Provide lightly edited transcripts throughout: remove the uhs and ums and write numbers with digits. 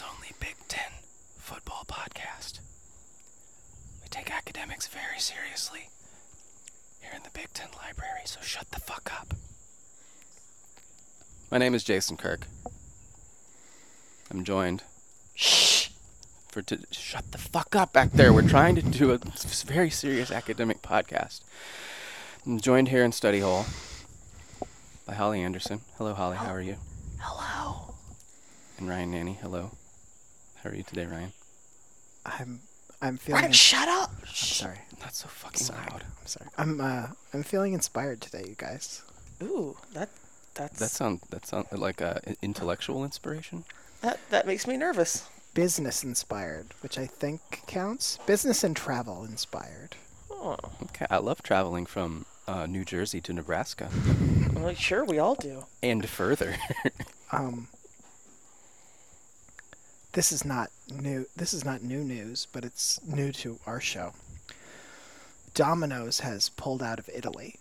only Big Ten football podcast. We take academics very seriously here in the Big Ten library, so shut the fuck up. My name is Jason Kirk. I'm joined. Shut the fuck up back there. We're trying to do a very serious academic podcast. I'm joined here in study hall by Holly Anderson. Hello, Holly. How are you? Hello. And Ryan Nanny. Hello. How are you today, Ryan? I'm feeling. Ryan, shut up! I'm sorry. Not so fucking loud. I'm sorry. I'm feeling inspired today, you guys. Ooh, that's That sound like intellectual inspiration. that makes me nervous. Business inspired, which I think counts. Business and travel inspired. Oh, Okay, I love traveling from New Jersey to Nebraska well, sure, we all do. and further. This is not new. This is not new news, but it's new to our show. Domino's has pulled out of Italy.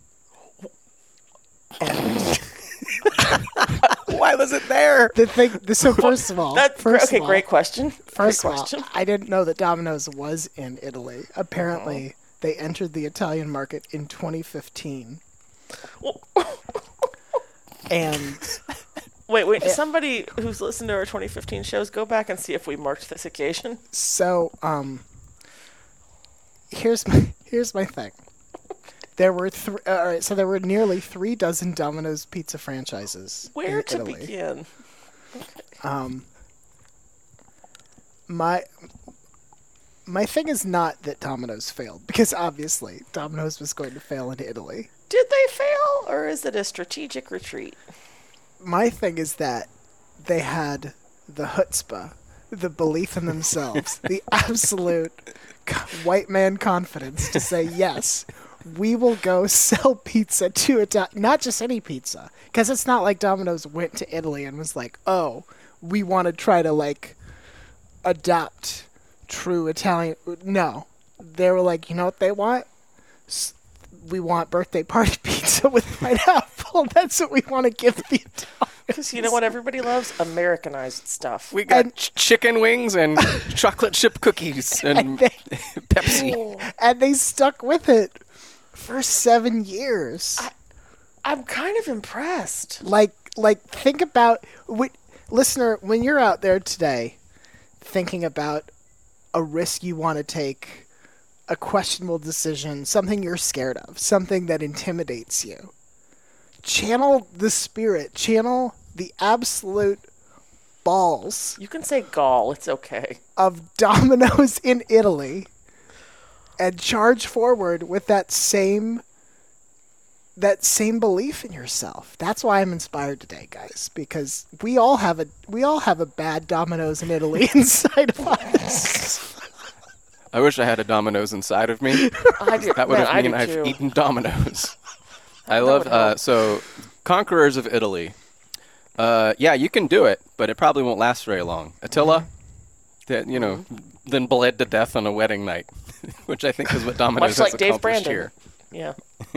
And Why was it there? so first of all, Great question. First Great of all, question. I didn't know that Domino's was in Italy. Apparently, they entered the Italian market in 2015. And Wait. Somebody who's listened to our 2015 shows, go back and see if we marked this occasion. so, here's my thing. There were there were nearly 3 dozen Domino's pizza franchises Where in to Italy. begin? My thing is not that Domino's failed, because obviously Domino's was going to fail in Italy. Did they fail, or is it a strategic retreat? My thing is that they had the chutzpah, the belief in themselves, the absolute white man confidence to say, yes, we will go sell pizza to not just any pizza, because it's not like Domino's went to Italy and was like, oh, we want to try to adopt true Italian. No, they were like, you know what they want? We want birthday party pizza with pineapple. That's what we want to give the Italians. Because you know what everybody loves? Americanized stuff. We got chicken wings and chocolate chip cookies and Pepsi. And they stuck with it for 7 years. I'm kind of impressed. Think about, listener, when you're out there today thinking about a risk you want to take, a questionable decision, something you're scared of, something that intimidates you, channel the spirit, channel the absolute balls You can say gall. It's okay. of Domino's in Italy and charge forward with that same belief in yourself. That's why I'm inspired today, guys, because we all have a bad Domino's in Italy inside of us. I wish I had a Domino's inside of me. I do. That would Man, have I mean do I've too. eaten Domino's. I would love help. so Conquerors of Italy. Yeah, you can do it, but it probably won't last very long. Attila, that then bled to death on a wedding night, which I think is what Domino's Much has like Dave accomplished Brandon. here. Yeah.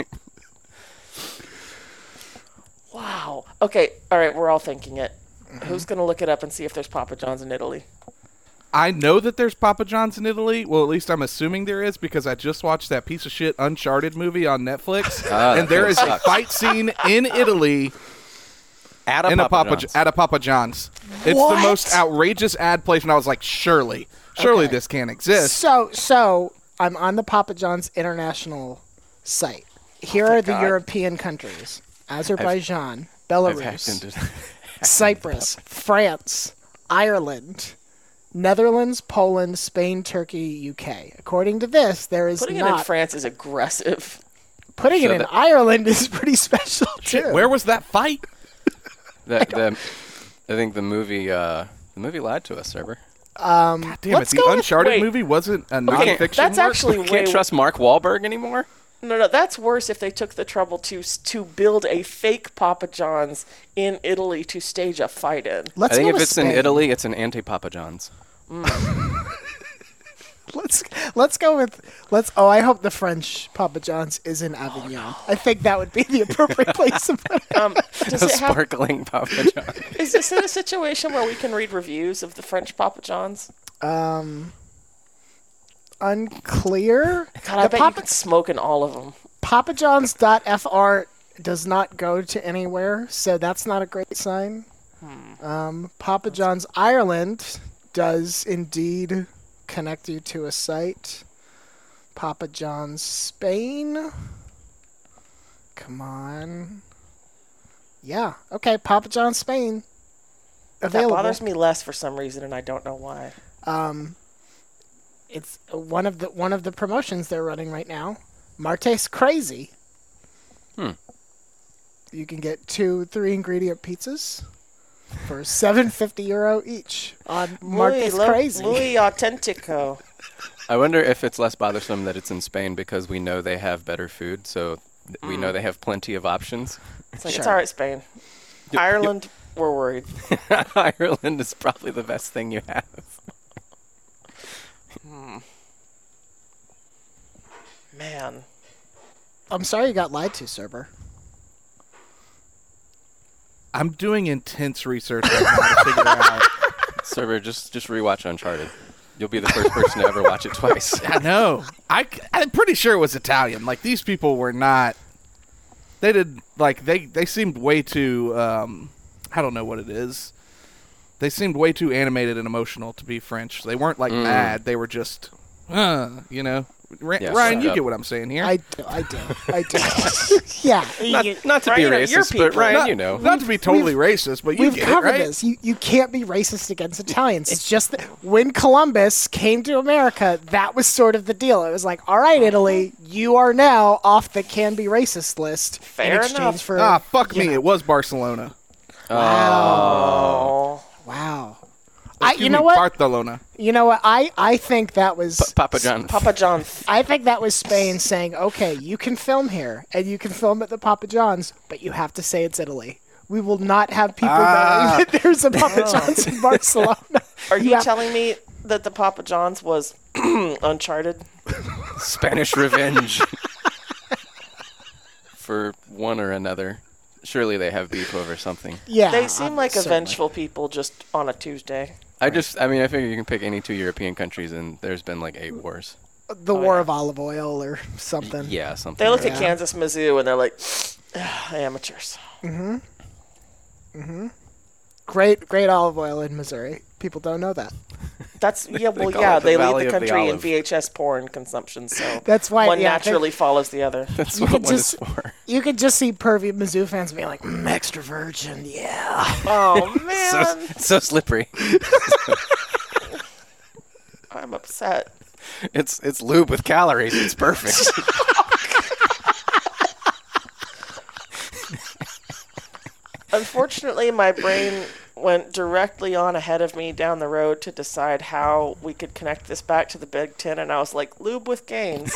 Wow. Okay. All right. We're all thinking it. Who's going to look it up and see if there's Papa John's in Italy? I know that there's Papa John's in Italy. Well, at least I'm assuming there is, because I just watched that piece of shit Uncharted movie on Netflix, and there is a fight scene in Italy At at a a Papa John's. It's the most outrageous ad placement. I was like, surely Okay. this can't exist. So I'm on the Papa John's international site. Here are the God. European countries: Azerbaijan, I've Belarus, hacked into Cyprus, France, Ireland, Netherlands, Poland, Spain, Turkey, UK. According to this, there is Putting it in France is aggressive. Putting it in that- Ireland is pretty special too. Where was that fight? I think the movie lied to us, Server. Damn it, Let's the go with- Uncharted wait. movie wasn't a nonfiction That's work? actually We can't way trust Mark Wahlberg anymore. No, that's worse if they took the trouble to build a fake Papa John's in Italy to stage a fight in. Let's I think go if with it's in Spain. Italy, it's an anti-Papa John's. let's go with Oh, I hope the French Papa John's is in Avignon. I think that would be the appropriate place to put it. Does it have, Sparkling Papa John. is this in a situation where we can read reviews of the French Papa John's? Unclear. God, I bet you could smoke in all of them. PapaJohns.fr does not go to anywhere, so that's not a great sign. Papa John's Ireland does indeed connect you to a site. Papa John's Spain. Come on. Yeah. Okay. Papa John's Spain. Available. That bothers me less for some reason, and I don't know why. It's one of the promotions they're running right now. Marte's Crazy. You can get 2 3-ingredient pizzas for €7.50 each on Marte's Crazy. Muy auténtico. I wonder if it's less bothersome that it's in Spain because we know they have better food, so we know they have plenty of options. It's like, it's all right, Spain. Ireland, we're worried. Ireland is probably the best thing you have. Man. I'm sorry you got lied to, Cerber. I'm doing intense research right now to figure out. Server, just rewatch Uncharted. You'll be the first person to ever watch it twice. I know. I'm pretty sure it was Italian. Like, these people were not... They did... Like, they seemed way too... I don't know what it is. They seemed way too animated and emotional to be French. They weren't, like, mad. They were just... you know? Ryan, you get what I'm saying here. I do. Yeah. Not to be racist, but Ryan, you know. Not to be totally racist, but you We've get covered it, right? this. You can't be racist against Italians. It's just that when Columbus came to America, that was sort of the deal. It was like, all right, Italy, you are now off the can be racist list. Fair in exchange enough. for Fuck me. It was Barcelona. Wow. You know what? Barcelona. You know what? I think that was Papa John. Papa John's. I think that was Spain saying, okay, you can film here and you can film at the Papa John's, but you have to say it's Italy. We will not have people knowing that there's a Papa John's in Barcelona. Are you telling me that the Papa John's was Uncharted? Spanish revenge. For one or another. Surely they have beef over something. Yeah. They seem like certainly. vengeful people just on a Tuesday. I figure you can pick any 2 European countries and there's been like 8 wars. The War of Olive Oil or something. Yeah, something. They look like at Kansas, Mizzou, and they're like, amateurs. Great olive oil in Missouri. People don't know that. That's They call it they the lead Valley the of the country in Olive. VHS porn consumption, so That's why one yeah, naturally follows the other. That's You what could one is just- for. You could just see pervy Mizzou fans being like, extra virgin, yeah. Oh man, So slippery. I'm upset. It's lube with calories. It's perfect. Unfortunately, my brain went directly on ahead of me down the road to decide how we could connect this back to the Big Ten, and I was like, lube with gains.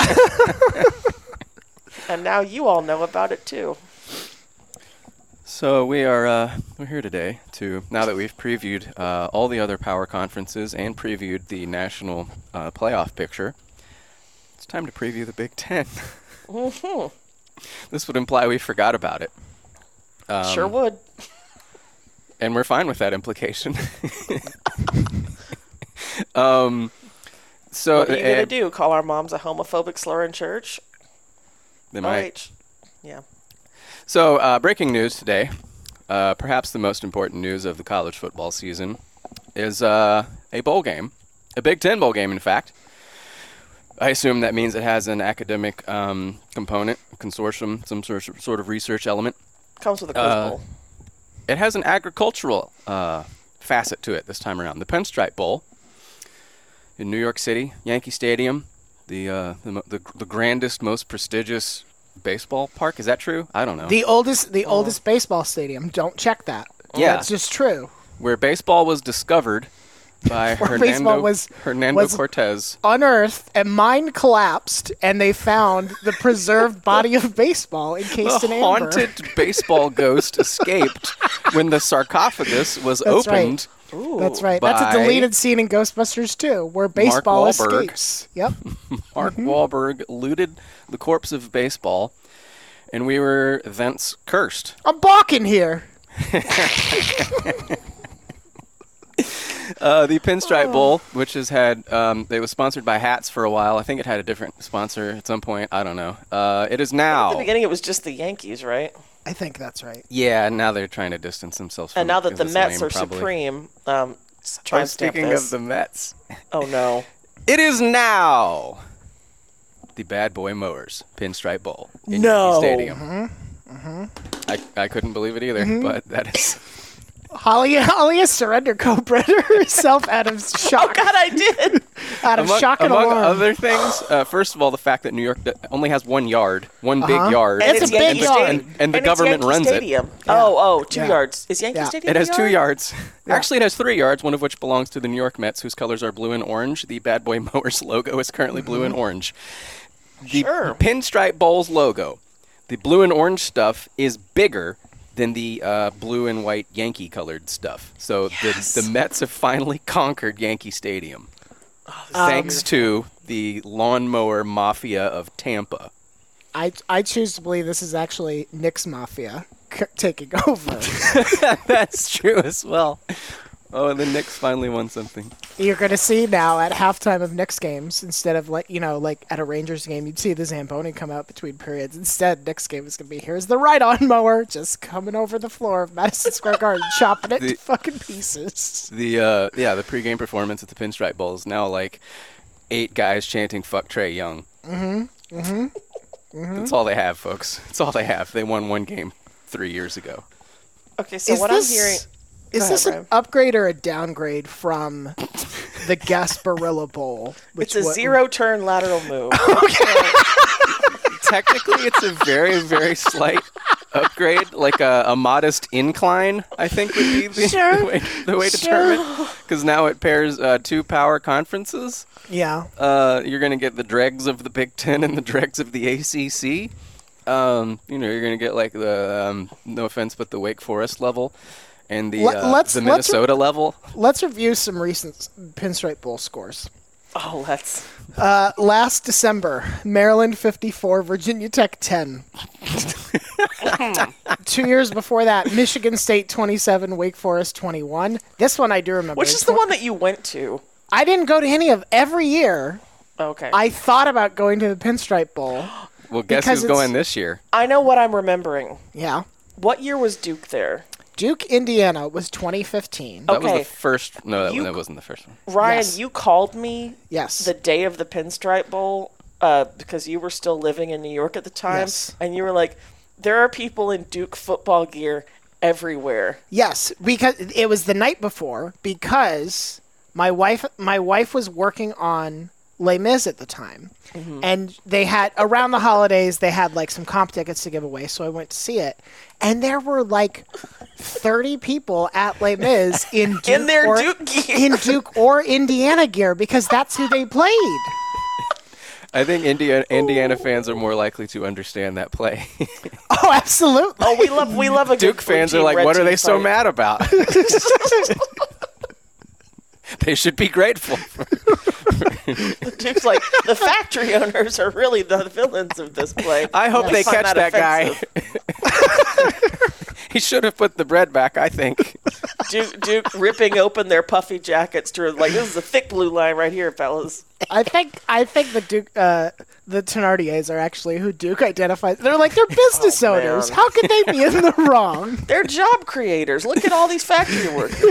And now you all know about it too. So we're here today to, now that we've previewed all the other power conferences and previewed the national playoff picture, it's time to preview the Big Ten. Mm-hmm. This would imply we forgot about it. Sure would. And we're fine with that implication. So What are you gonna do? Call our moms a homophobic slur in church? They might. Yeah. So, breaking news today, perhaps the most important news of the college football season, is a bowl game, a Big Ten bowl game, in fact. I assume that means it has an academic component, consortium, some sort of research element. Comes with a quiz bowl. It has an agricultural facet to it this time around. The Pinstripe Bowl in New York City, Yankee Stadium, the grandest, most prestigious baseball park. Is that true? I don't know. The oldest baseball stadium. Don't check that. Yeah. That's just true. Where baseball was discovered by baseball was Cortez. Unearthed, and mine collapsed, and they found the preserved body of baseball encased The in amber. haunted baseball ghost escaped when the sarcophagus was That's opened Ooh. That's right. That's a By deleted scene in Ghostbusters 2, where baseball Wahlberg. escapes. Yep. Mark Wahlberg looted the corpse of baseball, and we were thence cursed. I'm balking here. The Pinstripe Bowl, which has had, it was sponsored by hats for a while. I think it had a different sponsor at some point. I don't know. It is At now. the beginning, it was just the Yankees, right? I think that's right. Yeah, now they're trying to distance themselves from And now it that 'cause the it's Mets lame, are probably. supreme, Oh, try and stamp speaking this. of the Mets, Oh no. it is now the Bad Boy Mowers Pinstripe Bowl in No. Yankee Stadium. I couldn't believe it either, but that is... Holly has surrendered co-bred herself out of Oh shock. God, I did. Out of shock and among alarm. other things, first of all, the fact that New York only has one yard, one big yard, That's it's a big Yankee yard. Stadium. and the it's government Yankee runs Stadium. it. Oh, 2 Yeah. yards. Is Yankee Yeah. Stadium? It has a 2 yard? yards. Actually, it has 3 yards, one of which belongs to the New York Mets, whose colors are blue and orange. The Bad Boy Mowers logo is currently blue and orange. The Sure. Pinstripe Bowl's logo, the blue and orange stuff, is bigger than the blue and white Yankee colored stuff. So Yes. the Mets have finally conquered Yankee Stadium. Oh, Thanks to the lawnmower mafia of Tampa. I choose to believe this is actually Knicks Mafia taking over. That's true as well. Oh, and the Knicks finally won something. You're going to see now at halftime of Knicks games, instead of like at a Rangers game, you'd see the Zamboni come out between periods. Instead, Knicks game is going to be, here's the ride-on mower just coming over the floor of Madison Square Garden, chopping it to fucking pieces. The the pregame performance at the Pinstripe Bowl is now like 8 guys chanting "Fuck Trey Young." That's all they have, folks. That's all they have. They won one game 3 years ago. Okay, so Is what this- I'm hearing. Is Go this ahead, an upgrade or a downgrade from the Gasparilla Bowl? It's a zero-turn lateral move. Technically, it's a very, very slight upgrade, like a modest incline, I think would be the way to term it. Because now it pairs 2 power conferences. Yeah. You're going to get the dregs of the Big Ten and the dregs of the ACC. You're going to get like the, no offense, but the Wake Forest level and the Minnesota level. Let's review some recent Pinstripe Bowl scores. Oh, let's. Last December, Maryland 54, Virginia Tech 10. 2 years before that, Michigan State 27, Wake Forest 21. This one I do remember. Which is the one that you went to? I didn't go to any of. Every year, Okay. I thought about going to the Pinstripe Bowl. Well, guess Because who's going this year? I know what I'm remembering. Yeah. What year was Duke there? Duke, Indiana was 2015. That was Okay. the first. No, You- that wasn't the first one. Ryan, Yes. you called me Yes. the day of the Pinstripe Bowl because you were still living in New York at the time. Yes. And you were like, there are people in Duke football gear everywhere. Yes, because it was the night before, because my wife was working on Les Mis at the time. And they had, around the holidays, they had like some comp tickets to give away, so I went to see it. And there were like 30 people at Les Mis in Duke, In their or, Duke gear. in Duke or Indiana gear, because that's who they played. I think Indiana fans are more likely to understand that play. Oh, absolutely. Oh, we love a Duke good fans blue are team, like, red what are team they so fight." mad about? They should be grateful. Duke's like, the factory owners are really the villains of this play. I hope they find catch that guy. offensive. He should have put the bread back, I think. Duke ripping open their puffy jackets to like, this is a thick blue line right here, fellas. I think the Duke, the Thenardiers are actually who Duke identifies. They're like, they're business Oh, owners. man. How could they be in the wrong? They're job creators. Look at all these factory workers.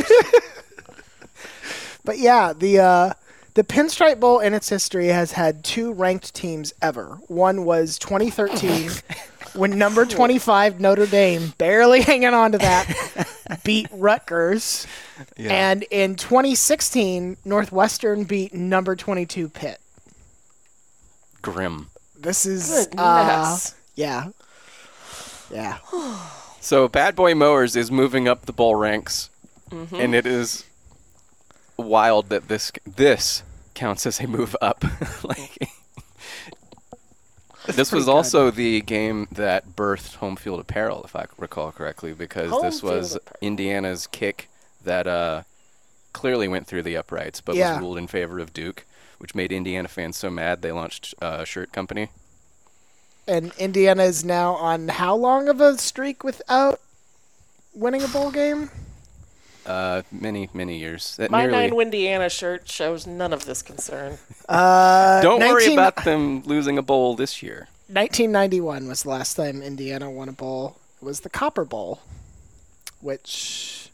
But yeah, the Pinstripe Bowl in its history has had 2 ranked teams ever. One was 2013, when number 25 Notre Dame, barely hanging on to that, beat Rutgers. Yeah. And in 2016, Northwestern beat number 22 Pitt. Grim. This is Goodness. yeah. So Bad Boy Mowers is moving up the bowl ranks, and it is wild that this counts as a move up. Like, this was pretty also the game that birthed Home Field Apparel, if I recall correctly, because Home this was Field Apparel. Indiana's kick that clearly went through the uprights, but Yeah. was ruled in favor of Duke, which made Indiana fans so mad they launched a shirt company. And Indiana is now on how long of a streak without winning a bowl game? Many years. That My nearly, Nine Windiana shirt shows none of this concern. Don't worry 19 about them losing a bowl this year. 1991 was the last time Indiana won a bowl. It was the Copper Bowl, which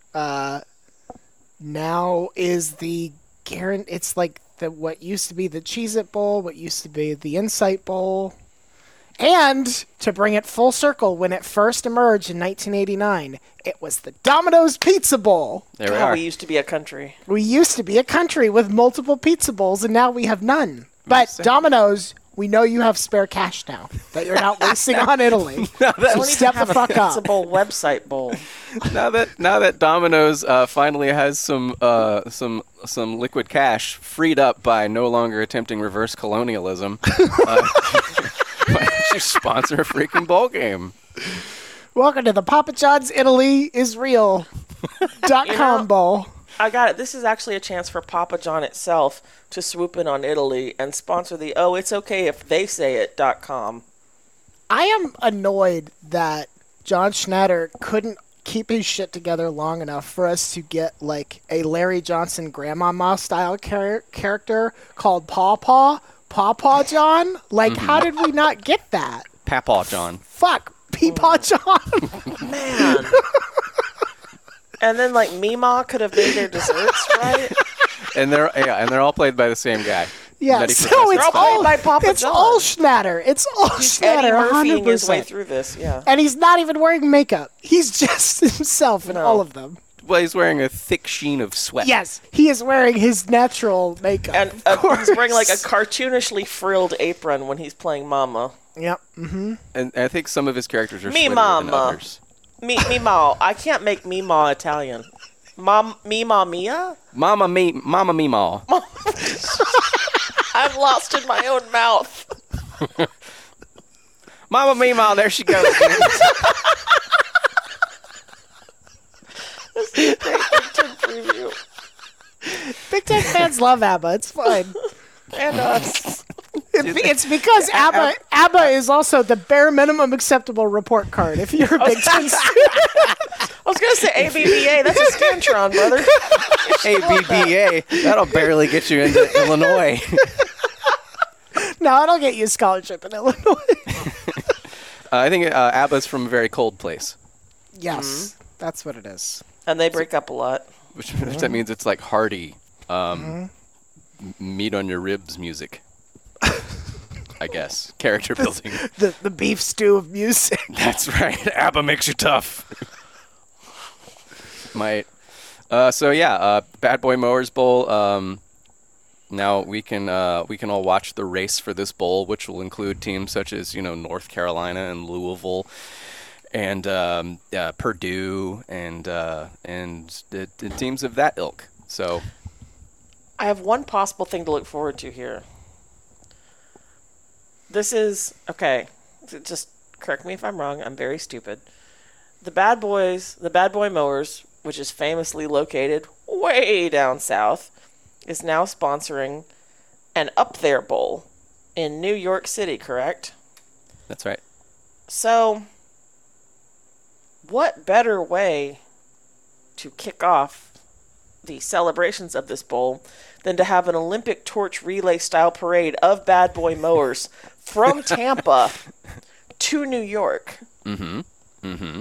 now is the it's like what used to be the Cheez-It Bowl, what used to be the Insight Bowl. And to bring it full circle, when it first emerged in 1989, it was the Domino's Pizza Bowl. There we God, are. we used to be a country. We used to be a country with multiple pizza bowls, and now we have none. But say- Domino's, we know you have spare cash now that you're not wasting on Italy. So Don't step even the have a fuck Pizza up. Bowl website bowl. Now that Domino's finally has some liquid cash freed up by no longer attempting reverse colonialism, why don't you sponsor a freaking bowl game? Welcome to the Papa John's Italy is real.com bowl. I got it. This is actually a chance for Papa John itself to swoop in on Italy and sponsor the it's okay if they say it.com. I am annoyed that John Schnatter couldn't keep his shit together long enough for us to get like a Larry Johnson Grandmama style character called Pawpaw John. Like, how did we not get that? Papaw John. Fuck, Peepaw John. Man. And then like Mima could have made their desserts, right? And they're all played by the same guy. Yeah, Nutty so Professor it's They're all all played by Papa it's John. all Schnatter. It's all He's Eddie Schnatter, Murphying his way 100%. through this, yeah. And he's not even wearing makeup. He's just himself in No. all of them. Well, he's wearing a thick sheen of sweat. Yes, he is wearing his natural makeup. And of he's wearing like a course. cartoonishly frilled apron when he's playing Mama. Yep. And I think some of his characters are Me sweeter than mama. others. Mima. I can't make Mima Italian. Mima Mia? Mama Meemaw. I'm lost in my own mouth. Mama Meemaw, there she goes. Great Big Ten preview. Big Ten fans love ABBA. It's fine. And us. It's because ABBA is also the bare minimum acceptable report card if you're a Big Ten student. I was going to say ABBA. That's a Scantron, brother. ABBA. That'll barely get you into Illinois. No, it'll get you a scholarship in Illinois. I think ABBA's from a very cold place, Yes, that's what it is. And they break up a lot. which that means it's like hearty, meat on your ribs music. I guess character building. The beef stew of music. That's right. ABBA makes you tough. Might. So yeah, Bad Boy Mowers Bowl. Now we can all watch the race for this bowl, which will include teams such as North Carolina and Louisville, and Purdue, and the teams of that ilk. So I have one possible thing to look forward to here. This is, okay, just correct me if I'm wrong, I'm very stupid. The Bad Boy Mowers, which is famously located way down south, is now sponsoring an Up There Bowl in New York City, correct? that's right. So, what better way to kick off the celebrations of this bowl than to have an Olympic torch relay style parade of Bad Boy Mowers from Tampa to New York? Mm-hmm.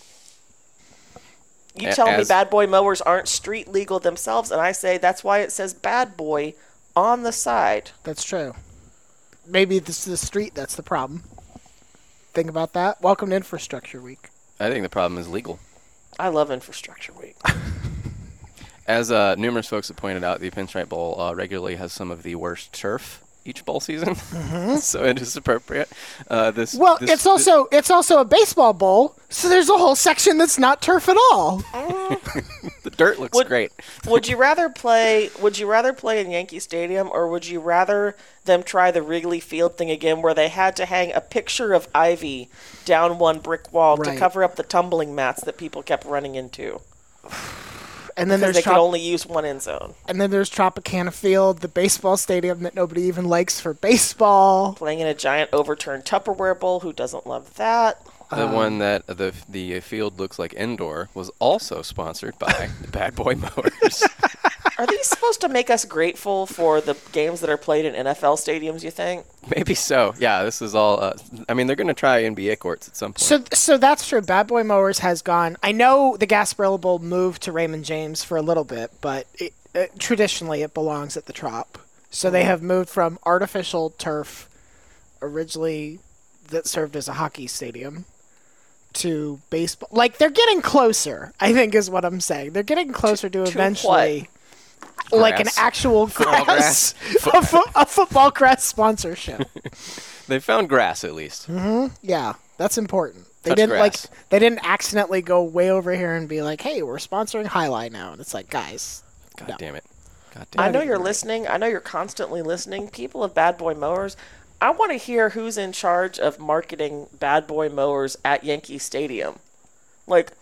You tell me As- Bad Boy Mowers aren't street legal themselves, and I say that's why it says Bad Boy on the side. That's true. Maybe this is the street that's the problem. Think about that. Welcome to Infrastructure Week. I think the problem is legal. I love Infrastructure Week. As numerous folks have pointed out, the Pinstripe Bowl regularly has some of the worst turf each bowl season, so it is appropriate. It's also a baseball bowl, so there's a whole section that's not turf at all. the dirt looks great. Would you rather play in Yankee Stadium, or would you rather them try the Wrigley Field thing again, where they had to hang a picture of Ivy down one brick wall to Right. cover up the tumbling mats that people kept running into? And then because there's they could only use one end zone. and then there's Tropicana Field, the baseball stadium that nobody even likes for baseball. Playing in a giant overturned Tupperware bowl. Who doesn't love that? The one that the field looks like indoor was also sponsored by the Bad Boy Mowers. Are these supposed to make us grateful for the games that are played in NFL stadiums, you think? Maybe so. Yeah, this is all. I mean, they're going to try NBA courts at some point. So that's true. Bad Boy Mowers has gone. I know the Gasparilla Bowl moved to Raymond James for a little bit, but traditionally it belongs at the Trop. So they have moved from artificial turf, originally that served as a hockey stadium, to baseball. Like, they're getting closer, I think is what I'm saying. They're getting closer to eventually like an Grass. actual Football grass, a football grass sponsorship. They found grass at least. Yeah, that's important. They Touch didn't grass. they didn't accidentally go way over here and be like, "Hey, we're sponsoring Highlight now." And it's like, guys, God no. damn it. God damn I it. know you're listening. I know you're constantly listening. People of Bad Boy Mowers, I want to hear who's in charge of marketing Bad Boy Mowers at Yankee Stadium. Like,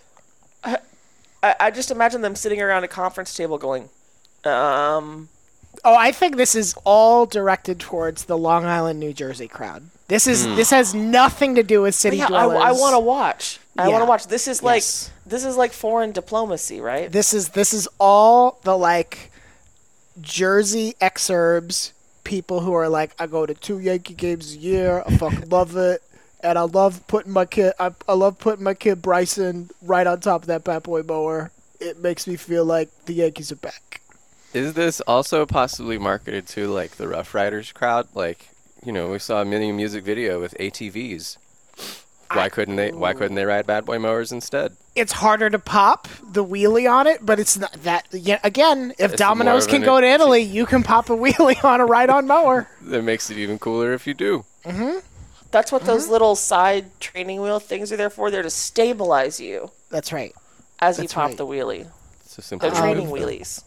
I just imagine them sitting around a conference table going, Oh, I think this is all directed towards the Long Island, New Jersey crowd. This has nothing to do with city yeah, dwellers. I want to watch. I Yeah. want to watch. This is like Yes. foreign diplomacy, right? This is all the like Jersey exurbs people who are like, I go to 2 Yankee games a year. I fucking love it, and I love putting my kid. I love putting my kid Bryson right on top of that Bad Boy mower. It makes me feel like the Yankees are back. Is this also possibly marketed to like the Rough Riders crowd? Like, you know, we saw a mini music video with ATVs. Why couldn't they ride Bad Boy Mowers instead? It's harder to pop the wheelie on it, but it's not that. Yeah, again, if It's Domino's more can of go an- to Italy, you can pop a wheelie on a ride-on mower. That makes it even cooler if you do. That's what those little side training wheel things are there for. They're to stabilize you That's right. as you That's pop right. the wheelie. It's a simple They're training truth. wheelies.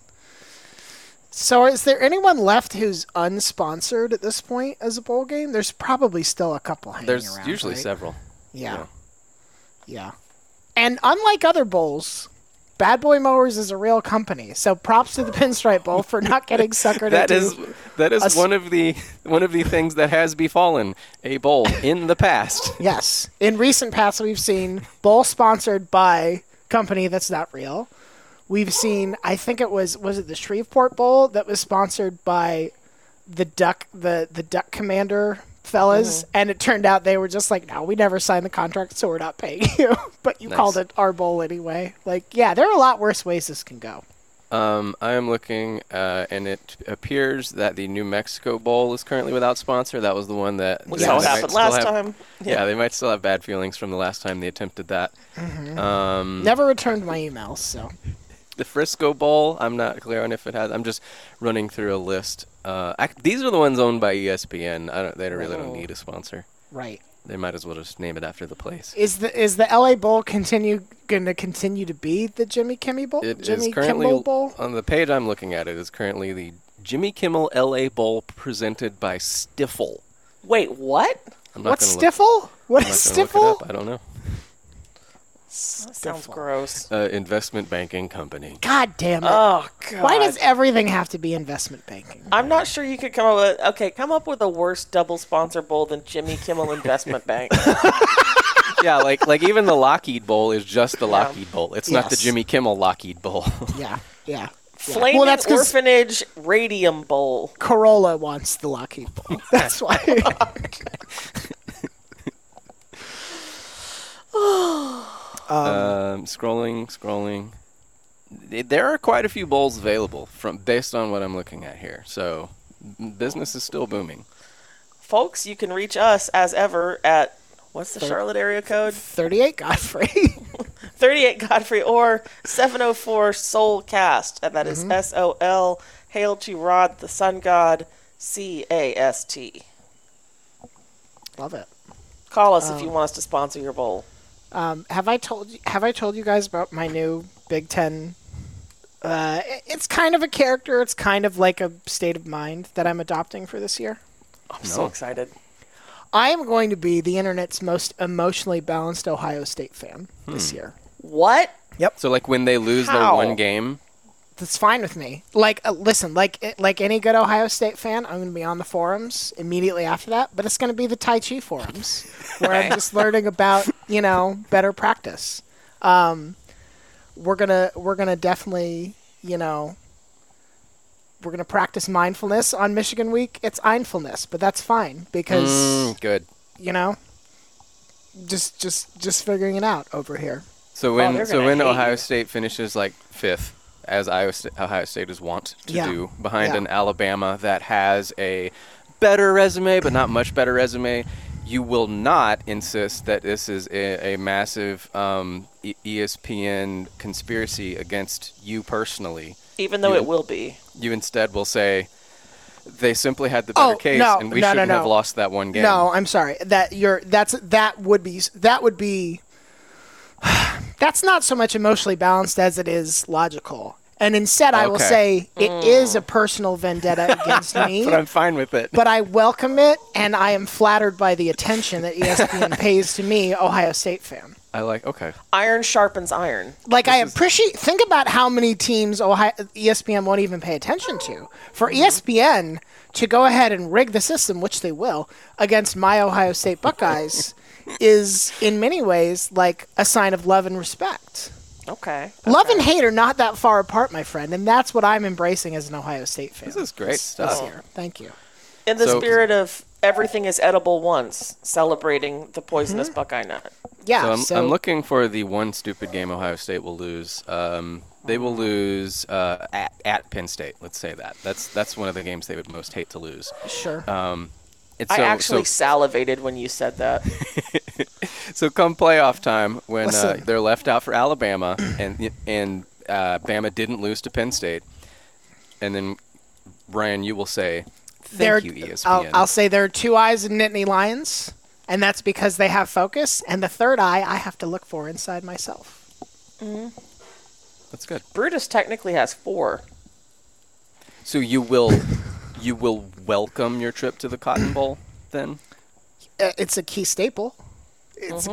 So, is there anyone left who's unsponsored at this point as a bowl game? There's probably still a couple hanging There's around. usually right? several. Yeah. Yeah. And unlike other bowls, Bad Boy Mowers is a real company. So props to the Pinstripe Bowl for not getting suckered That into. is one of the things that has befallen a bowl in the past. Yes. In recent past, we've seen bowl sponsored by company that's not real. We've seen, I think it was it the Shreveport Bowl that was sponsored by the Duck Commander fellas, and it turned out they were just like, no, we never signed the contract, so we're not paying you. But you Nice. called it our bowl anyway. Like, yeah, there are a lot worse ways this can go. I am looking, and it appears that the New Mexico Bowl is currently without sponsor. That was the one that We they saw what might happened still last have- time. Yeah, they might still have bad feelings from the last time they attempted that. Never returned my emails, so. The Frisco Bowl, I'm not clear on if it has. I'm just running through a list. These are the ones owned by ESPN. They really don't need a sponsor. Right. They might as well just name it after the place. Is the LA Bowl going to continue to be the Jimmy Kimmel Bowl? It is Jimmy currently Kimmel Bowl? on the page I'm looking at. It is currently the Jimmy Kimmel LA Bowl presented by Stifel. Wait, what? I'm not What's gonna look- Stifel? What I'm is not gonna look it Stifel? up. I don't know. That sounds gross. Investment banking company. God damn it! Oh god. Why does everything have to be investment banking? I'm not sure you could come up with a worse double sponsor bowl than Jimmy Kimmel Investment Bank. Yeah, like even the Lockheed Bowl is just the Lockheed Bowl. It's not the Yes. Jimmy Kimmel Lockheed Bowl. Yeah. Flaming Well, that's 'cause Orphanage Radium Bowl. Corolla wants the Lockheed Bowl. That's why. Scrolling. There are quite a few bowls available based on what I'm looking at here. So business is still booming. Folks, you can reach us as ever at what's the Charlotte area code? 38 Godfrey. 38 Godfrey or 704 Soulcast, and that is SOL. Hail to Rod, the Sun God, CAST. Love it. Call us if you want us to sponsor your bowl. Have I told you guys about my new Big Ten? It's kind of a character. It's kind of like a state of mind that I'm adopting for this year. I'm so excited. I am going to be the internet's most emotionally balanced Ohio State fan this year. What? So like when they lose their How? one game, That's fine with me. Like, listen, like any good Ohio State fan, I'm going to be on the forums immediately after that, but it's going to be the Tai Chi forums where I'm just learning about, better practice. We're gonna definitely, we're gonna practice mindfulness on Michigan Week. It's mindfulness, but that's fine because Good. Just figuring it out over here. So they're when gonna hate Ohio you. State finishes like 5th, as Ohio State is wont to Yeah. do, behind Yeah. an Alabama that has a better resume, but not much better resume, you will not insist that this is a massive ESPN conspiracy against you personally. Even though You- it will be. You instead will say they simply had the better case, no, and we no, shouldn't no. have lost that one game. No, I'm sorry. That would be that's not so much emotionally balanced as it is logical. And instead I will Okay. say it is a personal vendetta against me. But I'm fine with it. But I welcome it, and I am flattered by the attention that ESPN pays to me, Ohio State fan. Okay. Iron sharpens iron. Like, I appreciate. Think about how many teams ESPN won't even pay attention to. For ESPN to go ahead and rig the system, which they will, against my Ohio State Buckeyes, is in many ways like a sign of love and respect. Okay. Love and hate are not that far apart, my friend, and that's what I'm embracing as an Ohio State fan. This is great this stuff. year. Thank you. In the So- spirit of everything is edible once, celebrating the poisonous Buckeye nut. Yeah. So I'm looking for the one stupid game Ohio State will lose. They will lose at Penn State. Let's say that. That's one of the games they would most hate to lose. Sure. I actually salivated when you said that. So come playoff time, when Listen. they're left out for Alabama, and Bama didn't lose to Penn State, and then Brian, you will say, "Thank you, ESPN." I'll say there are two eyes in Nittany Lions, and that's because they have focus. And the third eye I have to look for inside myself. That's good. Brutus technically has 4. So you will welcome your trip to the Cotton Bowl then? It's a key staple. It's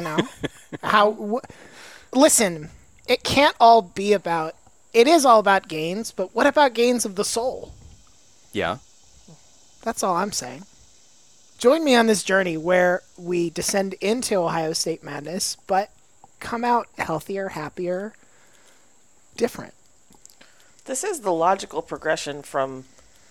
listen, it can't all be about. It is all about gains, but what about gains of the soul? Yeah. That's all I'm saying. Join me on this journey where we descend into Ohio State madness, but come out healthier, happier, different. This is the logical progression from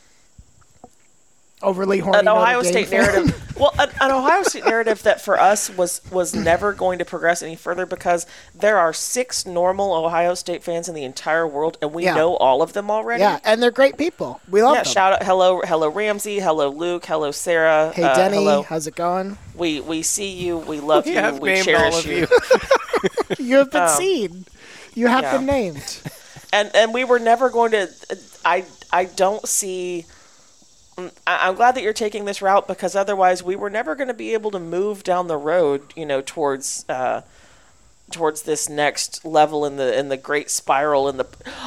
Overly horny an Ohio Notre Dame State fan. narrative. Well, an Ohio State narrative that for us was never going to progress any further because there are 6 normal Ohio State fans in the entire world, and we Yeah. know all of them already. Yeah, and they're great people. We love Yeah, them. shout out, hello Ramsey, hello Luke, hello Sarah. Hey Denny, hello. how's it going? We see you, we love We you, have we named cherish all of you. You have been seen. You have Yeah. been named. And we were never going to. I don't see. I'm glad that you're taking this route because otherwise we were never going to be able to move down the road, towards this next level in the great spiral in the.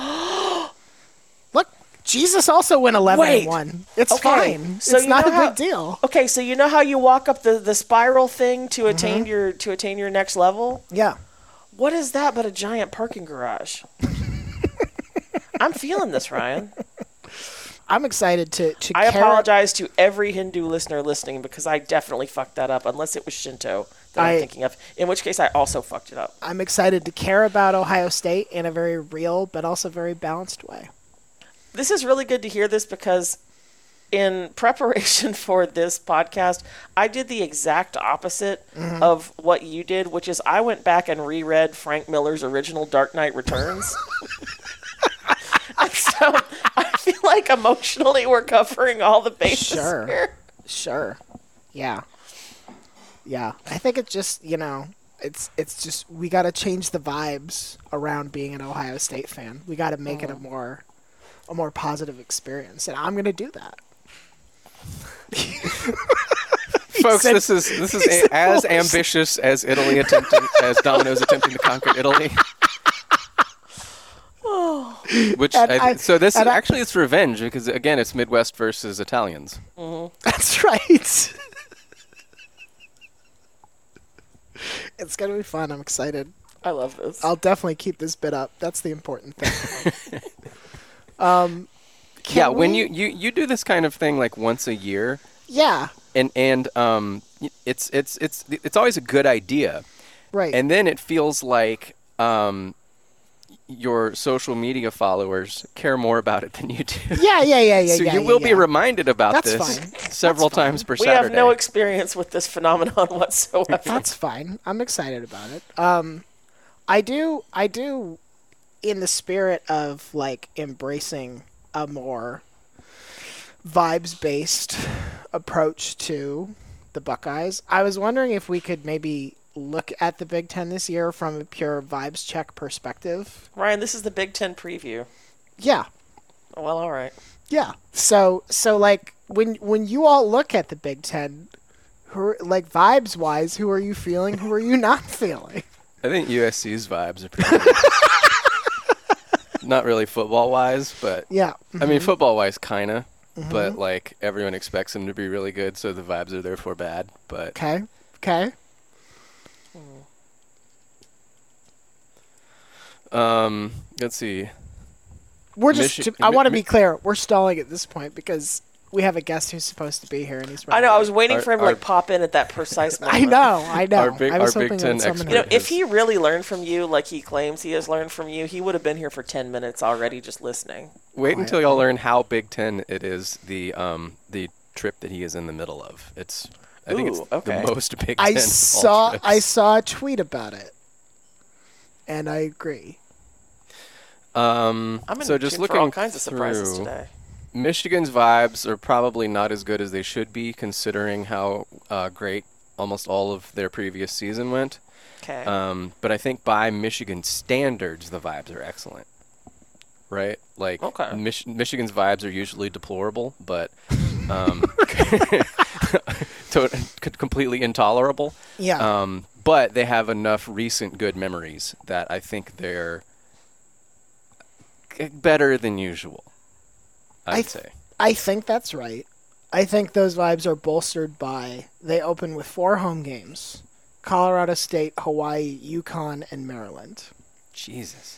Look, Jesus also went 11-1. Wait. It's Okay, fine. so It's you not know a how- big deal. Okay, so you know how you walk up the spiral thing to attain your next level? Yeah. What is that but a giant parking garage? I'm feeling this, Ryan. I'm excited to I carry- apologize to every Hindu listener listening because I definitely fucked that up, unless it was Shinto that I'm thinking of, in which case I also fucked it up. I'm excited to care about Ohio State in a very real but also very balanced way. This is really good to hear this because in preparation for this podcast, I did the exact opposite of what you did, which is I went back and reread Frank Miller's original Dark Knight Returns. And so I feel like emotionally we're covering all the bases Sure. here. Sure. Yeah. Yeah. I think it's just, it's just we got to change the vibes around being an Ohio State fan. We got to make it a more positive experience, and I'm going to do that. Folks, said- this is as ambitious as Domino's attempting to conquer Italy. Which And so this is and I- actually it's revenge because again it's Midwest versus Italians. That's right. It's going to be fun. I'm excited. I love this. I'll definitely keep this bit up. That's the important thing. Can when we- you do this kind of thing like once a year, Yeah. and it's always a good idea, Right. and then it feels like your social media followers care more about it than you do. yeah. So you will be reminded about That's this fine. several That's fine. times per We Saturday. have no experience with this phenomenon whatsoever. That's fine. I'm excited about it. I do, in the spirit of like embracing a more vibes-based approach to the Buckeyes. I was wondering if we could maybe look at the Big Ten this year from a pure vibes check perspective. Ryan, this is the Big Ten preview. Yeah, Well, all right. yeah. So like when you all look at the Big Ten, like vibes wise, who are you feeling? Who are you not feeling? I think USC's vibes are pretty good. Not really football-wise, but Yeah. I mean football-wise, kinda. But like everyone expects them to be really good, so the vibes are therefore bad. But Okay. Okay. let's see. We're just. Michi- I want to Mi- be clear. We're stalling at this point because we have a guest who's supposed to be here, and he's. I know. I was waiting Our- for him to our- like pop in at that precise moment. I know. I know. Our Big- I was our Big hoping Ten that someone expert. You know, would- if he really learned from you like he claims he has learned from you, he would have been here for 10 minutes already just listening. Wait until y'all learn how Big Ten it is. The trip that he is in the middle of. I think it's Ooh, okay. the most Big I Ten. of all trips. saw a tweet about it, and I agree. I'm in So just tune looking for all kinds of surprises through, today. Michigan's vibes are probably not as good as they should be, considering how great almost all of their previous season went. Okay. But I think by Michigan standards, the vibes are excellent. Right? Like, Okay. Michigan's vibes are usually deplorable, but completely intolerable. Yeah. But they have enough recent good memories that I think they're better than usual, I'd say. I think that's right. I think those vibes are bolstered by they open with 4 home games: Colorado State, Hawaii, Yukon, and Maryland. Jesus.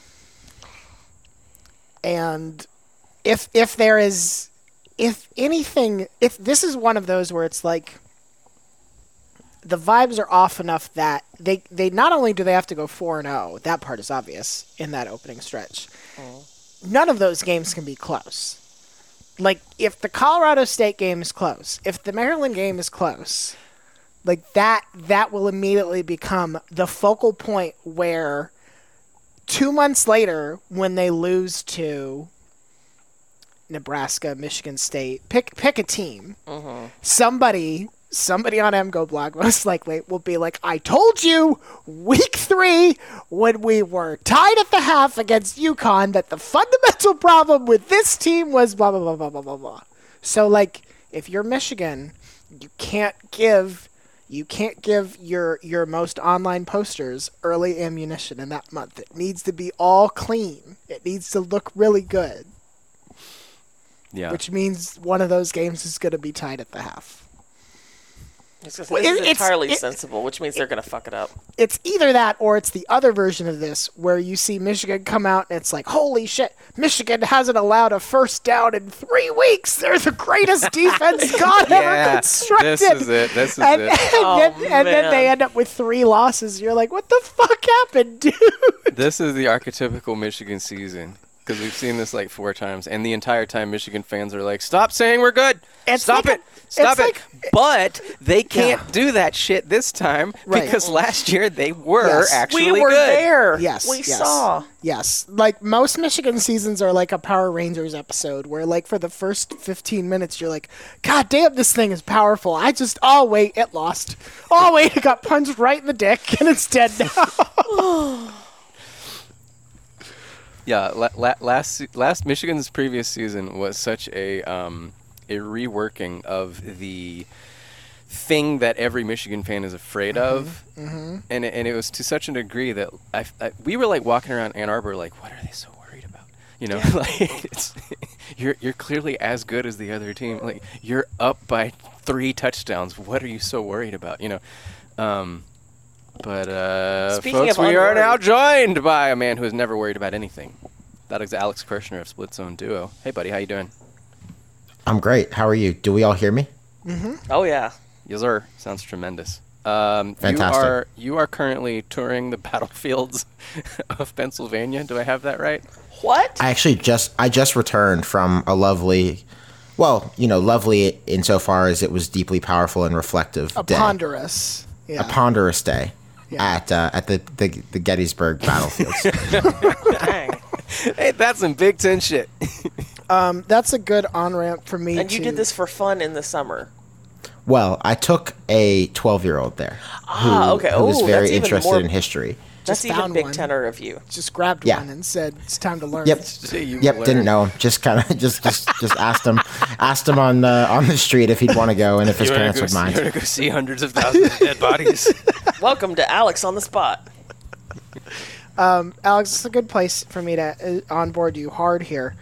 And if anything, if this is one of those where it's like the vibes are off enough that they not only do they have to go 4-0, that part is obvious in that opening stretch. None of those games can be close. Like if the Colorado State game is close, if the Maryland game is close, like that will immediately become the focal point where 2 months later, when they lose to Nebraska, Michigan State, pick a team. Somebody on MGO blog most likely will be like, "I told you week 3 when we were tied at the half against UConn that the fundamental problem with this team was blah blah blah blah blah blah blah." So like, if you're Michigan, you can't give your most online posters early ammunition in that month. It needs to be all clean. It needs to look really good. Yeah. Which means one of those games is going to be tied at the half. This is it's- entirely sensible, which means they're going to fuck it up. It's either that or it's the other version of this where you see Michigan come out and it's like, holy shit, Michigan hasn't allowed a first down in 3 weeks. They're the greatest defense God ever constructed. This is it. This is And, it. and then they man. end up with 3 losses. You're like, what the fuck happened, dude? This is the archetypical Michigan season. Because we've seen this like 4 times, and the entire time Michigan fans are like, "Stop saying we're good! It's Stop like it! Stop it's it!" But they can't Yeah. do that shit this time Right. because last year they were Yes. actually We were good. there. Yes, We yes. saw. Yes. Like most Michigan seasons are like a Power Rangers episode where like for the first 15 minutes you're like, God damn, this thing is powerful. Oh wait, it lost. Oh wait, it got punched right in the dick and it's dead now. Yeah, last Michigan's previous season was such a reworking of the thing that every Michigan fan is afraid of, and it was to such a degree that we were like walking around Ann Arbor like, what are they so worried about? You know, like you're clearly as good as the other team. Like you're up by 3 touchdowns. What are you so worried about? You know. But Speaking folks, of we are now unworried. joined by a man who is never worried about anything. That is Alex Kirshner of Split Zone Duo. Hey, buddy, how you doing? I'm great. How are you? Do we all hear me? Oh yeah. Yes, sir. Sounds tremendous. Fantastic. You are currently touring the battlefields of Pennsylvania. Do I have that right? What? I just returned from a lovely, lovely insofar as it was deeply powerful and reflective A day. ponderous. Yeah. A ponderous day Yeah. at the Gettysburg battlefields. Dang. Hey, that's some Big Ten shit. That's a good on-ramp for me And you to- did this for fun in the summer. Well, I took a 12-year-old there Okay. who was Ooh, very that's even interested more- in history. That's Just even found Big one. Tenor of you. Just grabbed Yeah. one and said, it's time to learn. Yep. You Yep, learn. didn't know him. Just kind of just asked him on the street if he'd want to go and if his You wanna parents go would see- mind. You want to go see hundreds of thousands of dead bodies? Welcome to Alex on the Spot. Alex, it's a good place for me to onboard you hard here.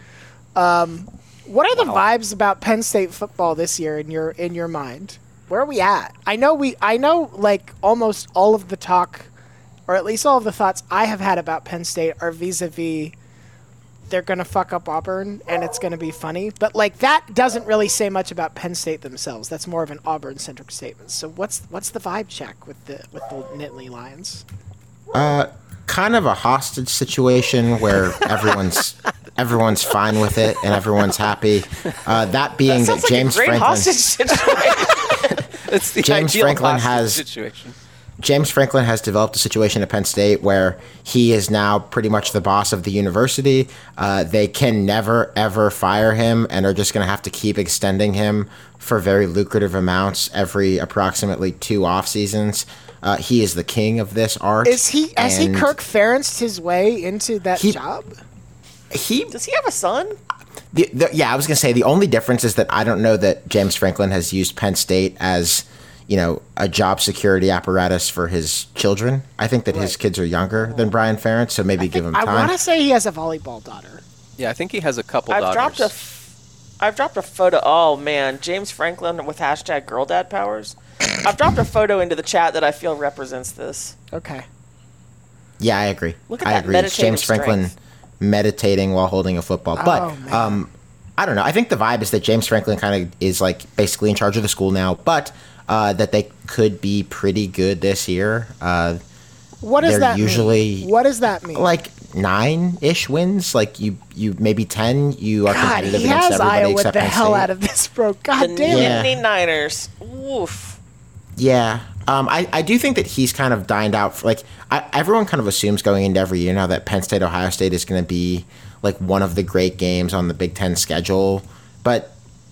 What are the vibes about Penn State football this year in your mind? Where are we at? I know like almost all of the talk, or at least all of the thoughts I have had about Penn State are vis-a-vis they're gonna fuck up Auburn and it's gonna be funny. But like that doesn't really say much about Penn State themselves. That's more of an Auburn-centric statement. So what's the vibe check with the Nittany Lions? Kind of a hostage situation where everyone's fine with it and everyone's happy. That being that Sounds like James a great Franklin. hostage situation. It's the James ideal Franklin hostage has- situation. James Franklin has developed a situation at Penn State where he is now pretty much the boss of the university. They can never, ever fire him and are just going to have to keep extending him for very lucrative amounts every approximately 2 off seasons. He is the king of this art. Has he and Kirk Ferenced his way into that job? He Does he have a son? yeah, I was going to say the only difference is that I don't know that James Franklin has used Penn State as, a job security apparatus for his children. I think that his kids are younger than Brian Ferentz, so maybe give him I time. want to say he has a volleyball daughter. Yeah, I think he has a couple I've daughters. dropped a photo. Oh man, James Franklin with hashtag girl dad powers. I've dropped a photo into the chat that I feel represents this. Okay. Yeah, I agree. Look at I that agree. It's James meditative Franklin strength. meditating while holding a football. But man. I don't know. I think the vibe is that James Franklin kind of is like basically in charge of the school now, but that they could be pretty good this year. What does They're that usually mean? What does that mean? Like 9-ish wins, like you maybe 10. You are God, competitive he against has everybody Iowa except the Penn hell State. out of this, bro. The God damn it. Yeah. Nittany Niners. Woof. Yeah. I do think that he's kind of dined out. Everyone kind of assumes going into every year now that Penn State, Ohio State is going to be like one of the great games on the Big Ten schedule. But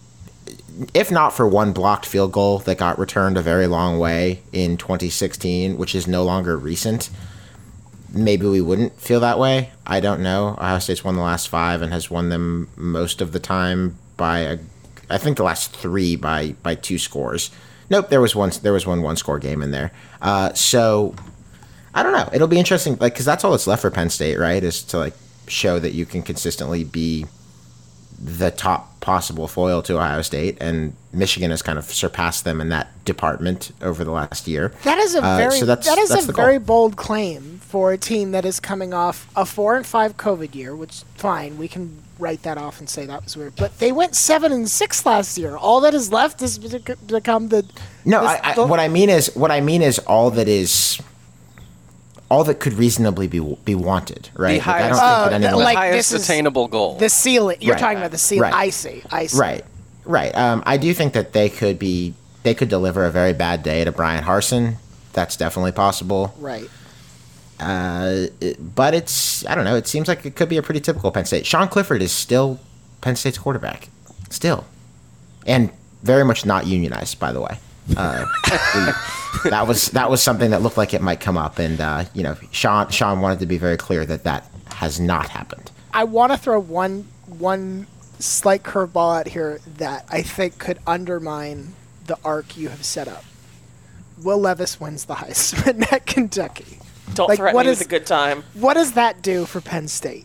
if not for one blocked field goal that got returned a very long way in 2016, which is no longer recent, maybe we wouldn't feel that way. I don't know. Ohio State's won the last 5 and has won them most of the time by I think the last 3 by 2 scores. Nope, there was one 1-score game in there. So I don't know. It'll be interesting, because that's all that's left for Penn State, right? Is to show that you can consistently be the top possible foil to Ohio State, and Michigan has kind of surpassed them in that department over the last year. That is a very so that's the very goal. bold claim for a team that is coming off a 4-5 COVID year, which fine, we can write that off and say that was weird. But they went 7-6 last year. All that is left is to become the No, this- what I mean is all that could reasonably be wanted, right? The I highest, don't think that anyone. like, highest this is attainable goal. the ceiling. You're Right. talking about the ceiling. Right. I see. Right. I do think that they could deliver a very bad day to Brian Harsin. That's definitely possible. Right. But I don't know. It seems like it could be a pretty typical Penn State. Sean Clifford is still Penn State's quarterback, still, and very much not unionized, by the way. That was something that looked like it might come up, and Sean wanted to be very clear that has not happened. I want to throw one slight curveball out here that I think could undermine the arc you have set up. Will Levis wins the Heisman at Kentucky. Don't Like, threaten what me is- with a good time. What does that do for Penn State?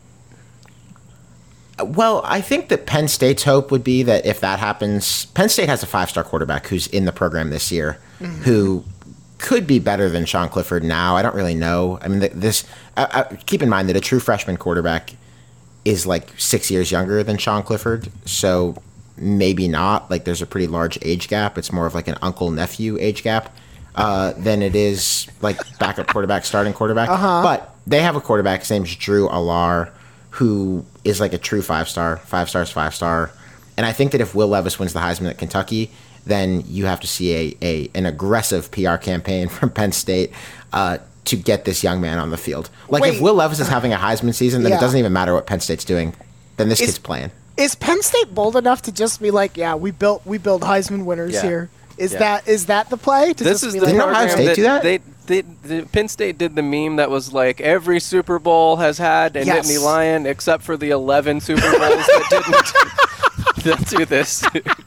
Well, I think that Penn State's hope would be that if that happens, Penn State has a 5-star quarterback who's in the program this year, who could be better than Sean Clifford now. I don't really know. I mean, keep in mind that a true freshman quarterback is like 6 years younger than Sean Clifford, so maybe not. Like there's a pretty large age gap. It's more of like an uncle-nephew age gap than it is like backup quarterback, starting quarterback. But they have a quarterback. His name's Drew Allar, who is like a true 5-star, 5 stars, 5-star. And I think that if Will Levis wins the Heisman at Kentucky, then you have to see an aggressive PR campaign from Penn State to get this young man on the field. Like, Wait. if Will Levis is having a Heisman season, then Yeah. it doesn't even matter what Penn State's doing. Then this Is- kid's playing. Is Penn State bold enough to just be like, yeah, we build Heisman winners Yeah. here? Is Yeah. that the play? To This just is be the like, Didn't Ohio program State do that? the Penn State did the meme that was like every Super Bowl has had a Yes. Nittany Lion except for the 11 Super Bowls that didn't do this.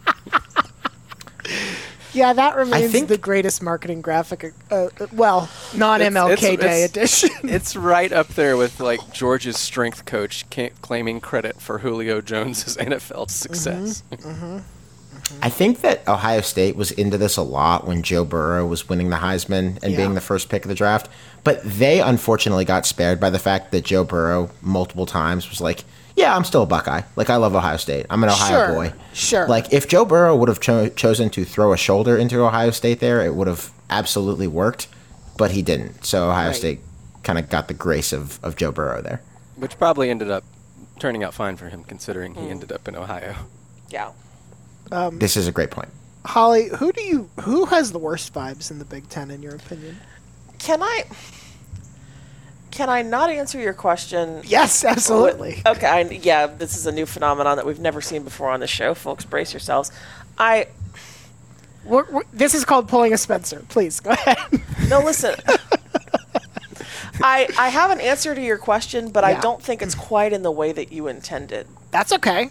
yeah, that remains think- the greatest marketing graphic. Well, non-MLK Day edition. It's right up there with like Georgia's strength coach claiming credit for Julio Jones' NFL success. I think that Ohio State was into this a lot when Joe Burrow was winning the Heisman and Yeah. being the first pick of the draft. But they unfortunately got spared by the fact that Joe Burrow multiple times was like, yeah, I'm still a Buckeye. Like, I love Ohio State. I'm an Ohio Sure, boy. sure. Like, if Joe Burrow would have chosen to throw a shoulder into Ohio State there, it would have absolutely worked. But he didn't. So Ohio Right. State kind of got the grace of Joe Burrow there. Which probably ended up turning out fine for him considering he ended up in Ohio. Yeah. This is a great point. Holly, who has the worst vibes in the Big Ten in your opinion? Can I not answer your question? Yes, absolutely. Okay, yeah, this is a new phenomenon that we've never seen before on the show. Folks, brace yourselves. This is called pulling a Spencer. Please go ahead. No, listen. I have an answer to your question, but I Yeah. don't think it's quite in the way that you intended. That's okay.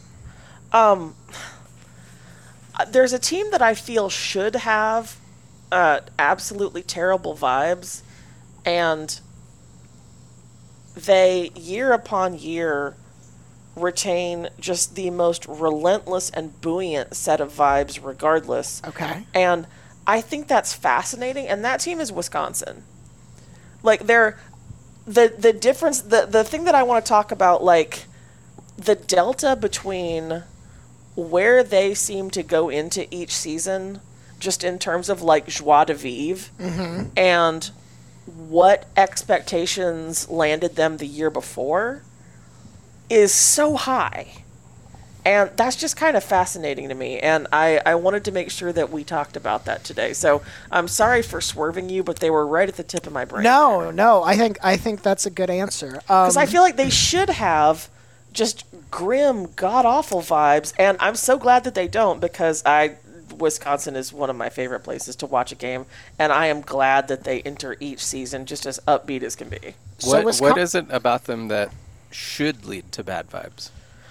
There's a team that I feel should have absolutely terrible vibes, and they, year upon year, retain just the most relentless and buoyant set of vibes regardless. Okay. And I think that's fascinating, and that team is Wisconsin. Like, they're the difference, the thing that I want to talk about, like, the delta between where they seem to go into each season, just in terms of, like, joie de vivre, and what expectations landed them the year before, is so high. And that's just kind of fascinating to me. And I wanted to make sure that we talked about that today. So I'm sorry for swerving you, but they were right at the tip of my brain. No. I think that's a good answer. Because I feel like they should have just grim, god-awful vibes. And I'm so glad that they don't, because Wisconsin is one of my favorite places to watch a game. And I am glad that they enter each season just as upbeat as can be. So What is it about them that should lead to bad vibes?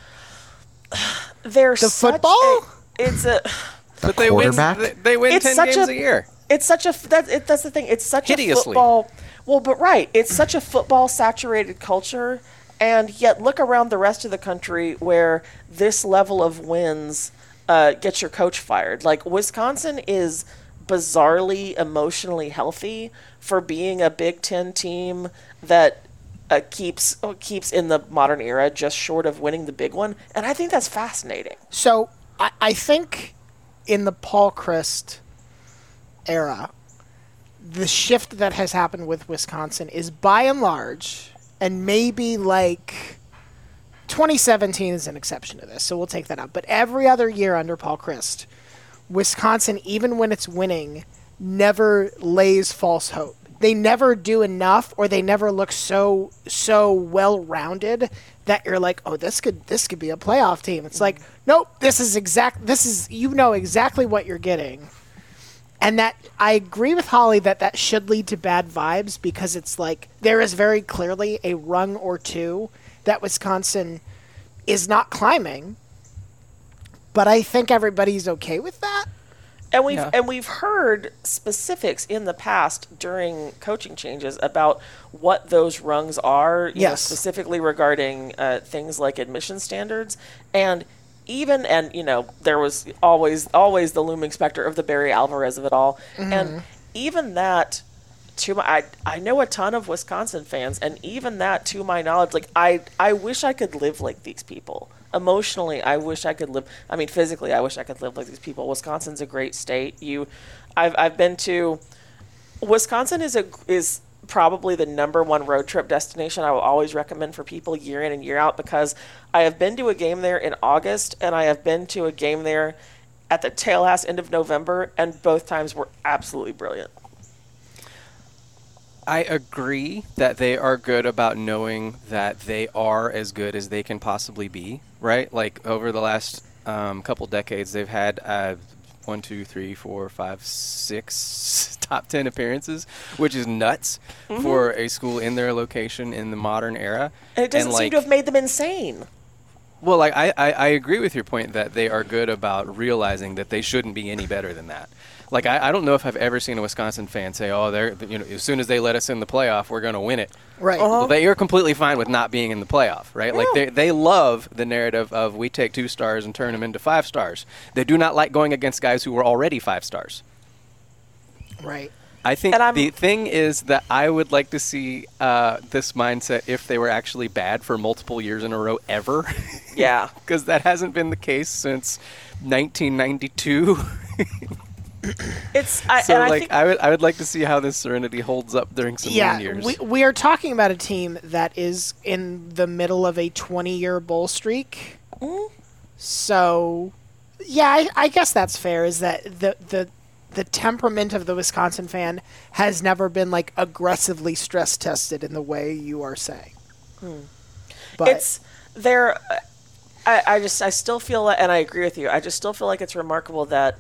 They're The such football? It's a... But they win. quarterback? They win It's 10 such games a- a year. It's such a that's the thing. It's such Hideously. a football. Well, but right, it's such a football saturated culture, and yet look around the rest of the country where this level of wins gets your coach fired. Like, Wisconsin is bizarrely emotionally healthy for being a Big Ten team that keeps in the modern era just short of winning the big one, and I think that's fascinating. So I think in the Paul Christ era, the shift that has happened with Wisconsin is by and large, and maybe like 2017 is an exception to this, so we'll take that out. But every other year under Paul Christ, Wisconsin, even when it's winning, never lays false hope. They never do enough, or they never look so well-rounded that you're like, oh, this could be a playoff team. It's like, nope, this is you know exactly what you're getting. And that I agree with Holly that should lead to bad vibes, because it's like there is very clearly a rung or two that Wisconsin is not climbing. But I think everybody's okay with that. And we've heard specifics in the past during coaching changes about what those rungs are, you know, Yes. specifically regarding things like admission standards, and you know, there was always the looming specter of the Barry Alvarez of it all, and even that I know a ton of Wisconsin fans, and even that, to my knowledge, like I wish I could live like these people. Emotionally, I wish I could live. I mean, physically, I wish I could live like these people. Wisconsin's a great state. I've been to. Wisconsin is probably the number one road trip destination I will always recommend for people year in and year out, because I have been to a game there in August, and I have been to a game there at the tail end of November, and both times were absolutely brilliant. I agree that they are good about knowing that they are as good as they can possibly be, right? Like over the last couple decades, they've had 1, 2, 3, 4, 5, 6 top 10 appearances, which is nuts for a school in their location in the modern era. And it doesn't seem to have made them insane. Well, like I agree with your point that they are good about realizing that they shouldn't be any better than that. Like I don't know if I've ever seen a Wisconsin fan say, "Oh, as soon as they let us in the playoff, we're going to win it." Right. Well, they are completely fine with not being in the playoff, right? Yeah. Like they love the narrative of we take 2 stars and turn them into 5 stars. They do not like going against guys who were already 5 stars. Right. I think the thing is that I would like to see this mindset if they were actually bad for multiple years in a row ever. Yeah. Because that hasn't been the case since 1992. I would like to see how this Serenity holds up during some win years. We are talking about a team that is in the middle of a 20-year bowl streak. So, yeah, I guess that's fair. Is that the temperament of the Wisconsin fan has never been like aggressively stress tested in the way you are saying. But It's there. I still feel like, and I agree with you. I just still feel like it's remarkable that,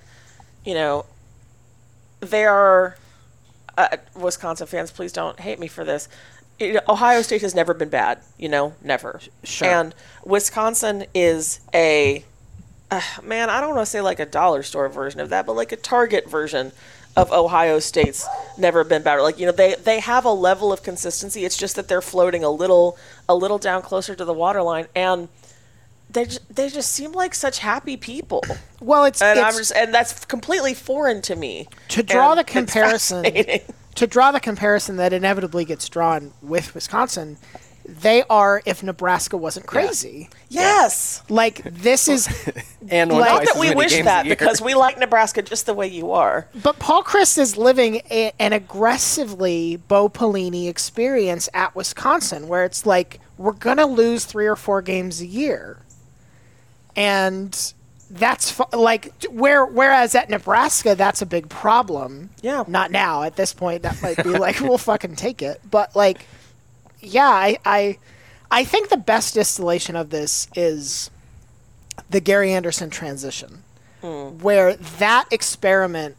they are Wisconsin fans. Please don't hate me for this. Ohio State has never been bad. Never. Sure. And Wisconsin is a man. I don't want to say like a dollar store version of that, but like a Target version of Ohio State's never been bad. Like they have a level of consistency. It's just that they're floating a little down closer to the waterline, and they just seem like such happy people. Well, and that's completely foreign to me. To draw And the it's comparison, that inevitably gets drawn with Wisconsin, they are if Nebraska wasn't crazy. Yes. Like this is, and Not that we wish that, because we like Nebraska just the way you are. but Paul Chryst is living an aggressively Bo Pelini experience at Wisconsin, where it's like we're gonna lose 3 or 4 games a year. And that's whereas at Nebraska, that's a big problem. Yeah. Not now. At this point, that might be like, we'll fucking take it. But I think the best distillation of this is the Gary Anderson transition, where that experiment,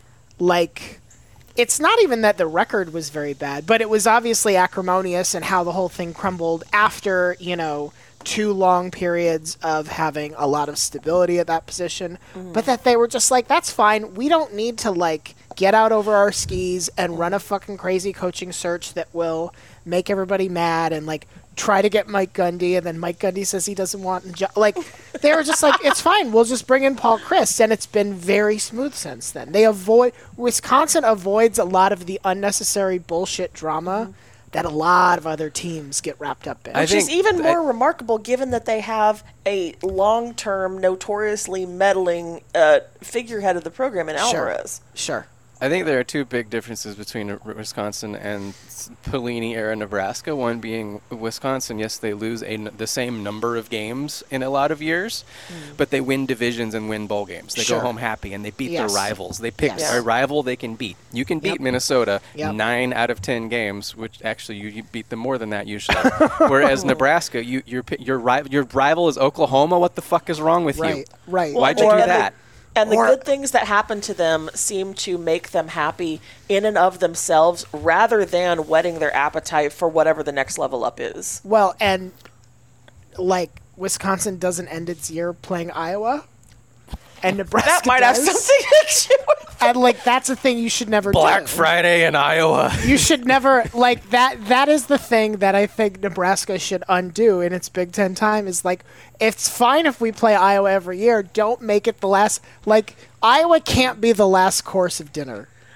it's not even that the record was very bad, but it was obviously acrimonious and how the whole thing crumbled after, 2 long periods of having a lot of stability at that position, but that they were just like, that's fine. We don't need to get out over our skis and run a fucking crazy coaching search that will make everybody mad and try to get Mike Gundy, and then Mike Gundy says he doesn't want they were just like, it's fine, we'll just bring in Paul Chryst, and it's been very smooth since then. Wisconsin avoids a lot of the unnecessary bullshit drama that a lot of other teams get wrapped up in. Which is even more remarkable given that they have a long-term, notoriously meddling figurehead of the program in Alvarez. Sure. I think there are 2 big differences between Wisconsin and Pelini-era Nebraska. One being Wisconsin, yes, they lose the same number of games in a lot of years, but they win divisions and win bowl games. They go home happy, and they beat their rivals. They pick a rival they can beat. You can beat Minnesota 9 out of 10 games, which actually you beat them more than that usually. Whereas Nebraska, your rival is Oklahoma. What the fuck is wrong with you? Right. Why'd you do that? And the good things that happen to them seem to make them happy in and of themselves, rather than whetting their appetite for whatever the next level up is. Well, and Wisconsin doesn't end its year playing Iowa, and Nebraska that might does. have something to do with it. And that's a thing you should never do. Black Friday in Iowa. You should never that is the thing that I think Nebraska should undo in its Big Ten time, is it's fine if we play Iowa every year. Don't make it the last, Iowa can't be the last course of dinner.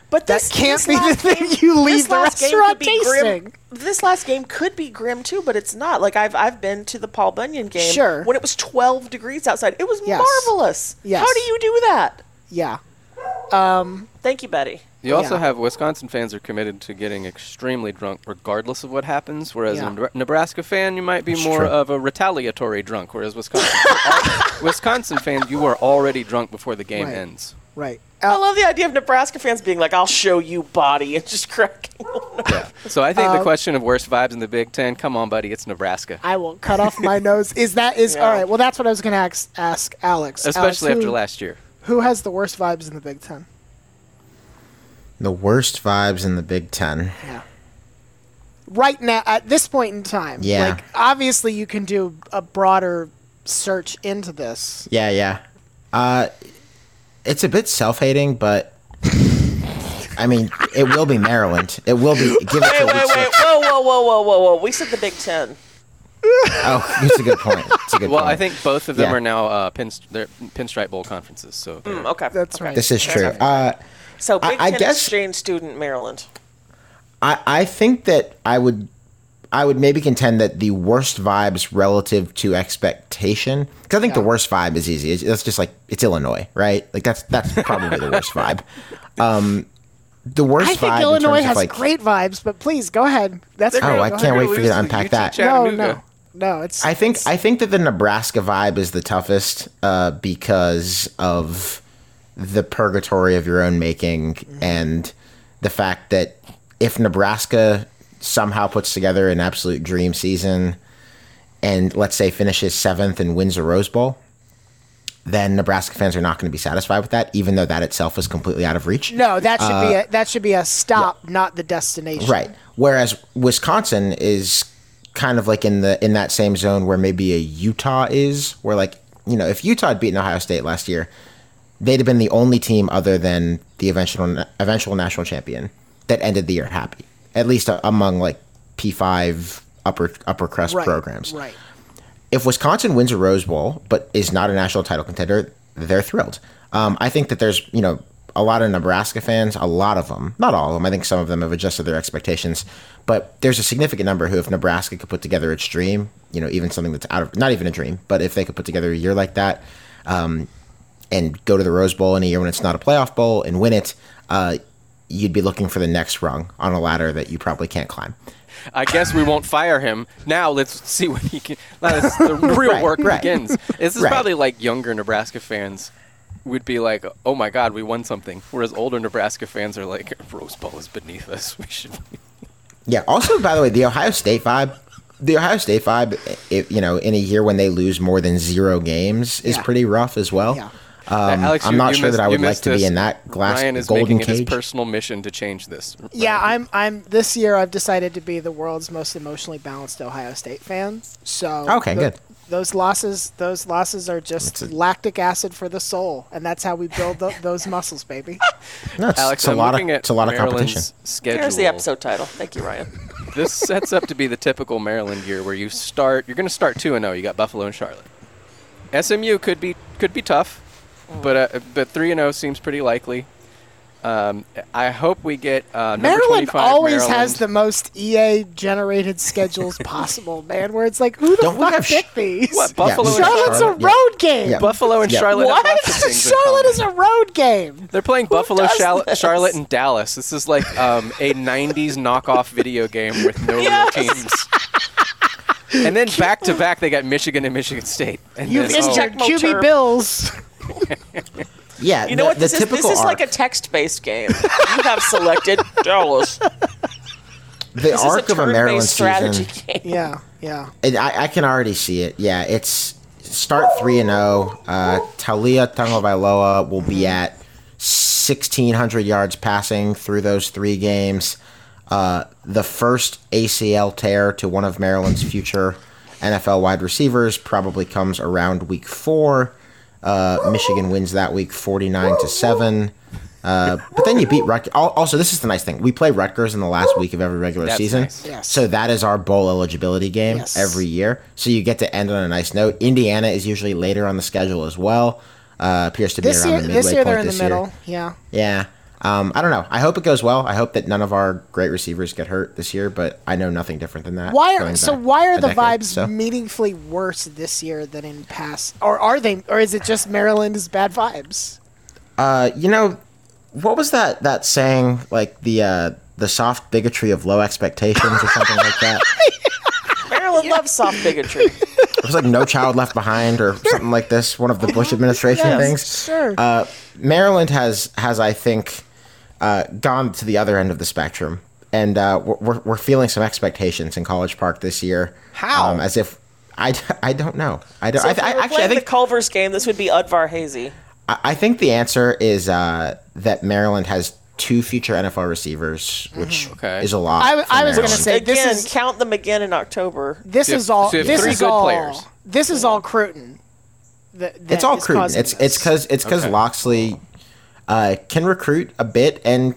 But That can't be the thing you leave the restaurant tasting. This last game could be grim too, but it's not. Like I've been to the Paul Bunyan game Sure. when it was 12 degrees outside. It was Yes. marvelous. Yes. How do you do that? Yeah. Thank you, Betty. You also Yeah. have Wisconsin fans are committed to getting extremely drunk regardless of what happens, whereas Yeah. a Nebraska fan, you might be more true. of a retaliatory drunk, whereas Wisconsin fan, you are already drunk before the game Right. ends. Right. I love the idea of Nebraska fans being like, "I'll show you, body," and just cracking. Yeah. So I think the question of worst vibes in the Big Ten, come on, buddy, it's Nebraska. I will cut off my nose. Yeah. All right. Well, that's what I was going to ask Alex. Especially Alex, after last year. Who has the worst vibes in the Big Ten? The worst vibes in the Big Ten. Yeah. Right now, at this point in time. Yeah. Like, obviously, you can do a broader search into this. Yeah. It's a bit self-hating, but I mean, it will be Maryland. It will be. Give it till week Wait! 6. Whoa! We said the Big Ten. Oh, it's a good point. It's a good Well, point. I think both of them Yeah. are now they're Pinstripe Bowl conferences. So they're- Okay, That's okay. right. this is true. So Big I Ten guess- exchange student Maryland. I think that I would maybe contend that the worst vibes relative to expectation, because I think the worst vibe is easy. It's just like it's Illinois, right? Like that's probably the worst vibe. The worst I think vibe Illinois in terms has of like, great vibes, but please go ahead. That's Oh, I go can't ahead. wait for you to unpack that. No, it's. I think that the Nebraska vibe is the toughest because of the purgatory of your own making and the fact that if Nebraska somehow puts together an absolute dream season and let's say finishes 7th and wins a Rose Bowl, then Nebraska fans are not going to be satisfied with that, even though that itself is completely out of reach. No, that should be a stop, not the destination. Right. Whereas Wisconsin is kind of like in that same zone where maybe a Utah is, where like, you know, if Utah had beaten Ohio State last year, they'd have been the only team other than the eventual national champion that ended the year happy, at least among like P5 upper crust Right. programs. Right. If Wisconsin wins a Rose Bowl but is not a national title contender, they're thrilled. I think that there's, you know, a lot of Nebraska fans, a lot of them, not all of them. I think some of them have adjusted their expectations, but there's a significant number who, if Nebraska could put together its dream, you know, even something that's out of, not even a dream, but if they could put together a year like that, and go to the Rose Bowl in a year when it's not a playoff bowl and win it, you'd be looking for the next rung on a ladder that you probably can't climb. I guess we won't fire him. Now let's see what he can. The real Right, work right. begins. This is Right. probably like younger Nebraska fans would be like, "Oh my God, we won something," whereas older Nebraska fans are like, "Rose Bowl is beneath us. We should." Yeah. Also, by the way, the Ohio State vibe, you know, in a year when they lose more than 0 games is Yeah. pretty rough as well. Yeah. Alex, I'm you- not you sure missed- that I you would like missed to be this. in that glass Ryan is golden making it his cage. personal mission to change this. Yeah, Ryan. I'm this year I've decided to be the world's most emotionally balanced Ohio State fan. So Okay, good. Those losses are just lactic acid for the soul, and that's how we build those muscles, baby. No, it's, Alex, it's a I'm lot looking at of competition. Maryland's schedule. Here's the episode title. Thank you, Ryan. This sets up to be the typical Maryland year where you're going to start 2-0. You got Buffalo and Charlotte. SMU could be tough, but 3-0 seems pretty likely. I hope we get number Maryland 25 always Maryland. has the most EA generated schedules possible, man. Where it's like, who the Don't we fuck have picked these? What, Buffalo and Charlotte's Charlotte? a road game. Yeah. Buffalo and Yeah. Charlotte. have What? lots of things in Charlotte common. is a road game. They're playing Buffalo, does this? Charlotte, and Dallas. This is like a 90s knockoff video game with no Yes. real teams. And then back to back, they got Michigan and Michigan State. And You've then, injured Tecmo QB Turf. Bills. Yeah, You know what? This is like a text-based game. You have selected Dallas. the This arc is a of a Maryland turn-based strategy season. game. Yeah. I can already see it. Yeah, it's start 3-0. Talia Tagovailoa will be at 1,600 yards passing through those 3 games. The first ACL tear to one of Maryland's future NFL wide receivers probably comes around week 4. Michigan wins that week 49-7. But then you beat Rutgers. Also, this is the nice thing. We play Rutgers in the last week of every regular That's season. nice. Yes. So that is our bowl eligibility game Yes. every year. So you get to end on a nice note. Indiana is usually later on the schedule as well. Appears to be This around year, the midway they're point in the this year. middle. Yeah. Yeah. I don't know. I hope it goes well. I hope that none of our great receivers get hurt this year, but I know nothing different than that. Why going are back the a decade, vibes so. meaningfully worse this year than in past? Or are they? Or is it just Maryland's bad vibes? What was that saying? Like the soft bigotry of low expectations or something like that. Maryland loves soft bigotry. It was like No Child Left Behind or something like this. One of the Bush administration things. Sure. Maryland has I think gone to the other end of the spectrum, and we're feeling some expectations in College Park this year. How? As if I don't know. I don't. So if we were I playing the think Culver's game, this would be Udvar Hazy. I think the answer is that Maryland has 2 future NFL receivers, which Okay. is a lot. I was for gonna Maryland. say this Again, is count them again in October. this So you is have- all so you have this three is good all players. this is all Cruton. That It's all is Cruton. causing It's this. because Okay. Loxley can recruit a bit and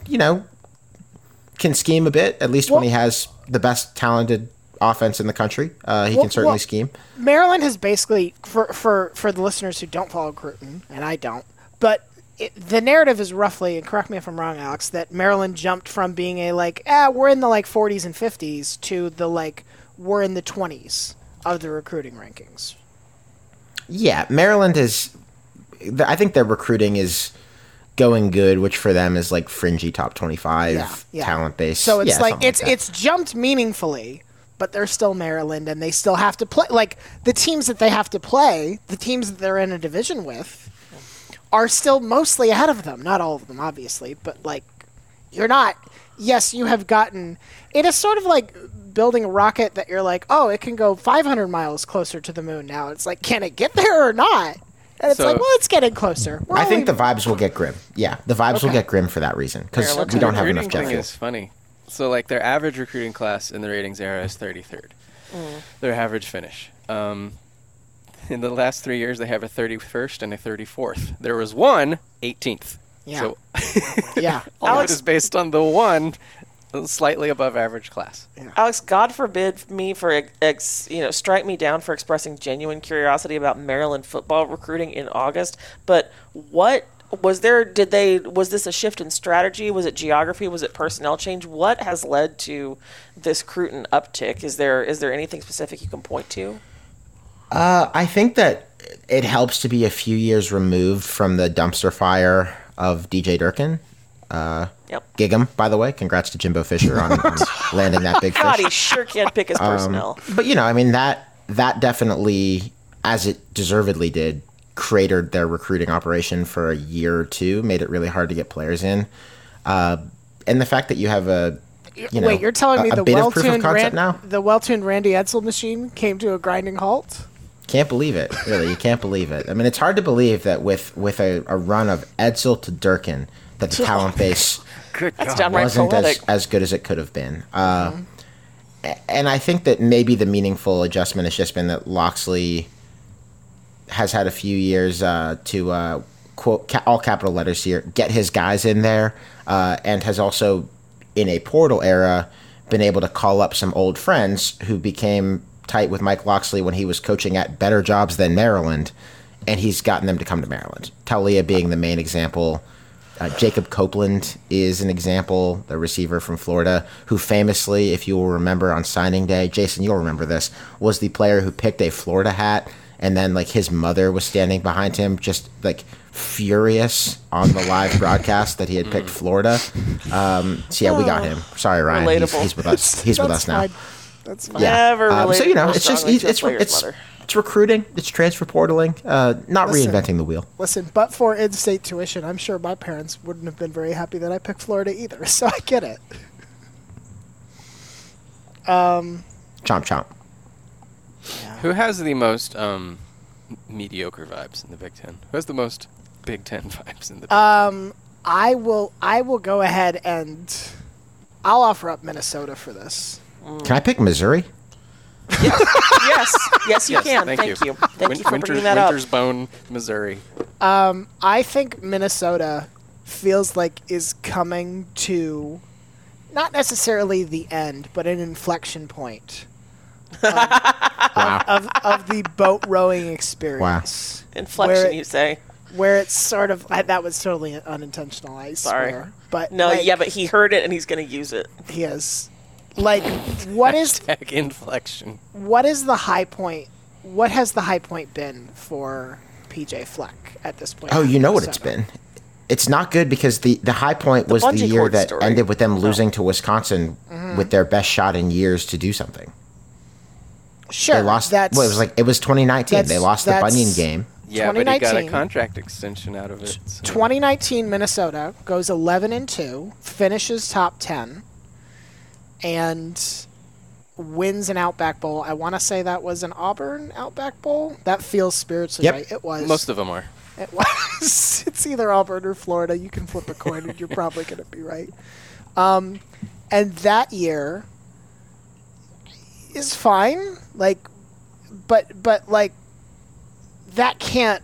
can scheme a bit. At least when Well- he has the best talented offense in the country, he can certainly scheme. Maryland has basically, for the listeners who don't follow Cruton, and I don't, but the narrative is roughly, and correct me if I'm wrong, Alex, that Maryland jumped from being a we're in the 40s and 50s to the we're in the 20s of the recruiting rankings. Yeah, Maryland is. I think their recruiting is going good, which for them is fringy top 25 Yeah. talent base. So it's something that. it's jumped meaningfully, but they're still Maryland, and they still have to play. The teams that they have to play, the teams that they're in a division with, are still mostly ahead of them. Not all of them, obviously, but you're not. Yes, you have gotten. It is sort of like building a rocket that you're oh, it can go 500 miles closer to the moon now. It's can it get there or not? And it's So- well, it's getting closer. I think the vibes will get grim. Yeah, the vibes will get grim for that reason because Maryland we don't have recruiting enough jet thing fuel. is funny. So their average recruiting class in the ratings era is 33rd. Their average finish. In the last 3 years, they have a 31st and a 34th. There was one 18th. Yeah. So yeah. all of it Alex- is based on the one slightly above average class. Alex, God forbid me for strike me down for expressing genuine curiosity about Maryland football recruiting in August. But what was there? Was this a shift in strategy? Was it geography? Was it personnel change? What has led to this Cruton uptick? Is there anything specific you can point to? I think that it helps to be a few years removed from the dumpster fire of DJ Durkin. Yep. Gig 'em, by the way. Congrats to Jimbo Fisher on landing that big God, fish. he sure can't pick his personnel. But that definitely, as it deservedly did, cratered their recruiting operation for a year or two, made it really hard to get players in. And the fact that you have Wait, you're telling me a the bit of proof of well-tuned concept now? the well-tuned Randy Edsel machine came to a grinding halt? Can't believe it, really. You can't believe it. I mean, it's hard to believe that with a run of Edsel to Durkin, that the talent base Good That's God. downright wasn't poetic. as good as it could have been. And I think that maybe the meaningful adjustment has just been that Loxley has had a few years to quote all capital letters here, get his guys in there, and has also, in a portal era, been able to call up some old friends who became tight with Mike Loxley when he was coaching at better jobs than Maryland, and he's gotten them to come to Maryland. Talia being the main example. Jacob Copeland is an example, the receiver from Florida, who famously, if you will remember on signing day, Jason, you'll remember this, was the player who picked a Florida hat, and then his mother was standing behind him, just furious on the live broadcast that he had picked Florida. So yeah, we got him. Sorry, Ryan. Relatable. He's with us. He's with That's us now. fine. That's fine. Yeah. Never So related more it's just strongly to a it's player's mother. it's recruiting, it's transfer portaling, not Listen. reinventing the wheel. Listen, but for in-state tuition, I'm sure my parents wouldn't have been very happy that I picked Florida either, so I get it. Chomp chomp. Who has the most mediocre vibes in the Big Ten? Who has the most Big Ten vibes in the Big Ten? I will go ahead and I'll offer up Minnesota for this. Can I pick Missouri? Yes, you Yes, can. thank you. Thank you for bringing that up. Winter's Bone, Missouri. I think Minnesota feels like is coming to not necessarily the end, but an inflection point Wow. of the boat rowing experience. Inflection, Where- you say? where it's sort of that was totally unintentional. I Sorry. swear. But No, like, yeah, but he heard it and he's going to use it. he is. Like, what is Tech inflection. the high point? What has the high point been for PJ Fleck at this point? Oh, you know what it's been. It's not good because the high point was the bungee year cord that story. ended with them losing to Wisconsin with their best shot in years to do something. Sure, They lost. that's Well, it was 2019. They that's- lost the that's- Bunyan game. Yeah, but he got a 2019. contract extension out of it. So. 2019 Minnesota goes 11-2, finishes top 10, and wins an Outback Bowl. I want to say that was an Auburn Outback Bowl. That feels spiritually Yep. right. It was. Most of them are. It was. It's either Auburn or Florida. You can flip a coin, and you're probably going to be right. And that year is fine. Like, but like that can't.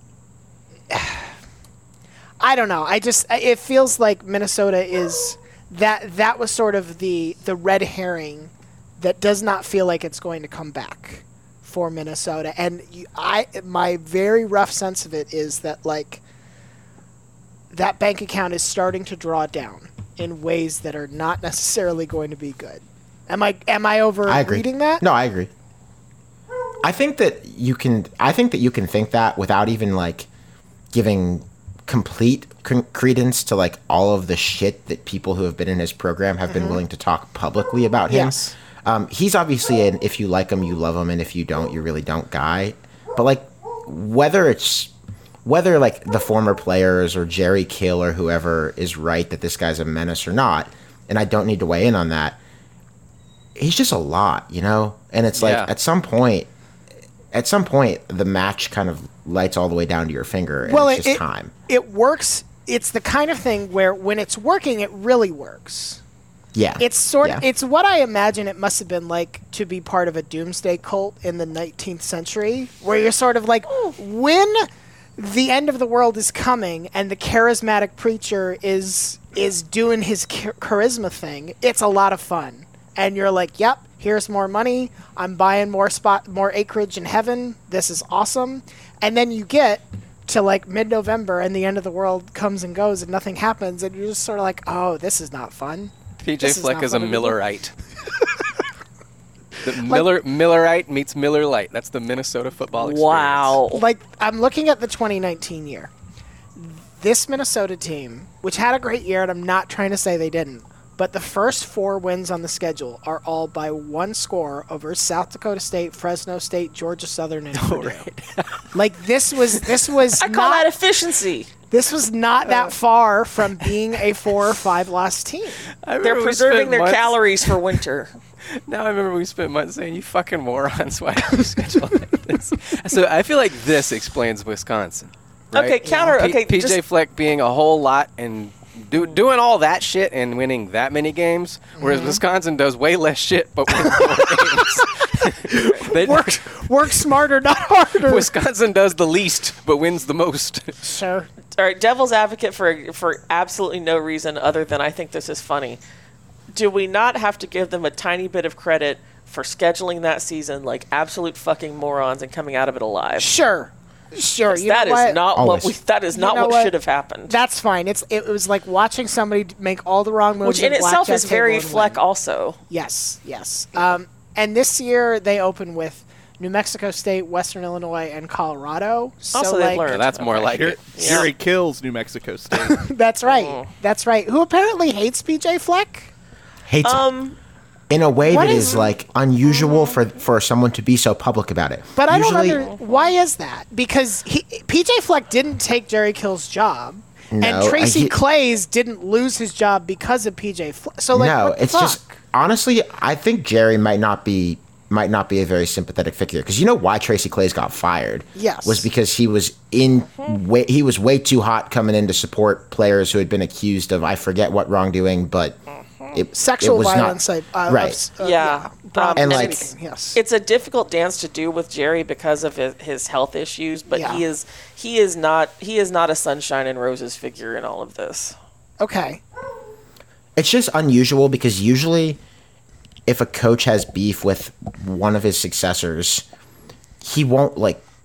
I don't know. It feels like Minnesota is that was sort of the red herring that does not feel like it's going to come back for Minnesota. And my very rough sense of it is that like that bank account is starting to draw down in ways that are not necessarily going to be good. Am I I agree. overreading that? No, I agree. I think that you can think that without even like giving complete credence to like all of the shit that people who have been in his program have been willing to talk publicly about him. Yes. He's obviously an if you like him, you love him, and if you don't, you really don't guy. But like whether like the former players or Jerry Kill or whoever is right that this guy's a menace or not, and I don't need to weigh in on that. He's just a lot, you know? And it's like Yeah. at some point the match kind of lights all the way down to your finger and it's just time. It works. It's the kind of thing where when it's working, it really works. Yeah. It's it's what I imagine it must have been like to be part of a doomsday cult in the 19th century, where you're sort of like, when the end of the world is coming and the charismatic preacher is doing his charisma thing, it's a lot of fun. And you're like, yep, here's more money. I'm buying more acreage in heaven. This is awesome. And then you get to like mid-November and the end of the world comes and goes and nothing happens, and you're just sort of like, oh, this is not fun. PJ This is Fleck not is a fun anymore. Millerite. Millerite meets Miller Lite. That's the Minnesota football experience. Wow. Like, I'm looking at the 2019 year. This Minnesota team, which had a great year, and I'm not trying to say they didn't, but the first 4 wins on the schedule are all by 1 score over South Dakota State, Fresno State, Georgia Southern, and Purdue. Like, this was I call that efficiency. this was not that far from being a 4 or 5 loss team. I remember They're we preserving spent their months- calories for winter. Now I remember we spent months saying, you fucking morons, why do you schedule like this? So I feel like this explains Wisconsin. Right? Okay, counter. Okay, PJ just- Fleck being a whole lot and doing all that shit and winning that many games, whereas Wisconsin does way less shit but wins more games. They- Work smarter, not harder. Wisconsin does the least but wins the most. Sure. All right, devil's advocate for absolutely no reason other than I think this is funny. Do we not have to give them a tiny bit of credit for scheduling that season like absolute fucking morons and coming out of it alive? Sure. Sure. You That know what? is not Always. that is not know what what? should have happened. That's fine. It was like watching somebody make all the wrong moves. Which in at itself blackjack is very table and Fleck win. also. Yes, yes. And this year they open with New Mexico State, Western Illinois, and Colorado. So Also, they've like, learned. Yeah, that's more Okay. like it. Jerry kills New Mexico State. That's right. That's right. Who apparently hates PJ Fleck? Hates him. In a way what that is- is like unusual for someone to be so public about it. But I don't Usually- why is that? Because PJ Fleck didn't take Jerry Kill's job. No, and Tracy he- Clays didn't lose his job because of PJ Fleck. So like, no, what the it's fuck? just honestly, I think Jerry might not be a very sympathetic figure because you know why Tracy Clays got fired? Yes. was because he was he was way too hot coming in to support players who had been accused of I forget what wrongdoing, but sexual it was violence. right. Yeah. And, like, yes. It's a difficult dance to do with Jerry because of his health issues, but Yeah. he is not a sunshine and roses figure in all of this. Okay. It's just unusual because usually if a coach has beef with one of his successors, he won't like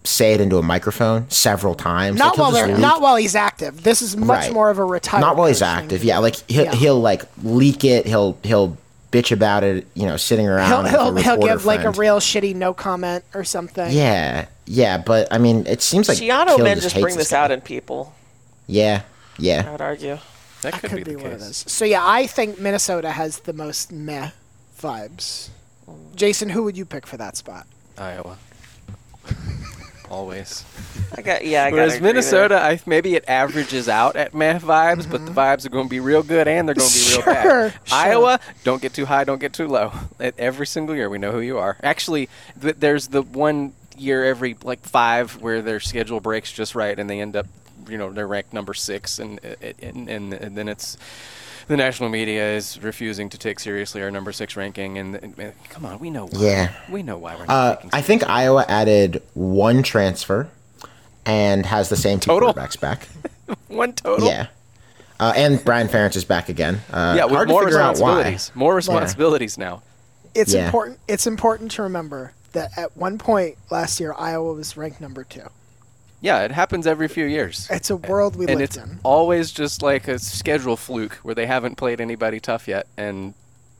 say it into a microphone several times. Not Like, he'll just not leak- while he's active. This is much Right. more of a retired. Not while he's thing. active. Yeah, like Yeah. he'll like leak it. He'll bitch about it. Sitting around. with a He'll reporter give like a friend. real shitty no comment or something. Yeah, but I mean, it seems like Shiano Hill men just hates bring this guy. out in people. Yeah. I would argue. That That could, could be, be the what case. it is. So yeah, I think Minnesota has the most meh vibes. Jason, who would you pick for that spot? Iowa. Always. I gotta Whereas agree Minnesota, maybe it averages out at meh vibes, but the vibes are going to be real good and they're going to be real bad. Sure. Iowa, don't get too high, don't get too low. Every single year, we know who you are. Actually, there's the one year every 5 where their schedule breaks just right and they end up, they're ranked number 6, and then it's the national media is refusing to take seriously our number 6 ranking. And come on, we know why. Yeah. We know why we're not taking I think Iowa added 1 transfer and has the same 2 Total? quarterbacks back. one total. Yeah. And Brian Ferentz is back again. Yeah, with hard to more figure out why. responsibilities. More responsibilities now. It's Yeah. important. It's important to remember that at one point last year, Iowa was ranked number 2. Yeah, it happens every few years. It's a world we And live it's in. always just like a schedule fluke where they haven't played anybody tough yet, and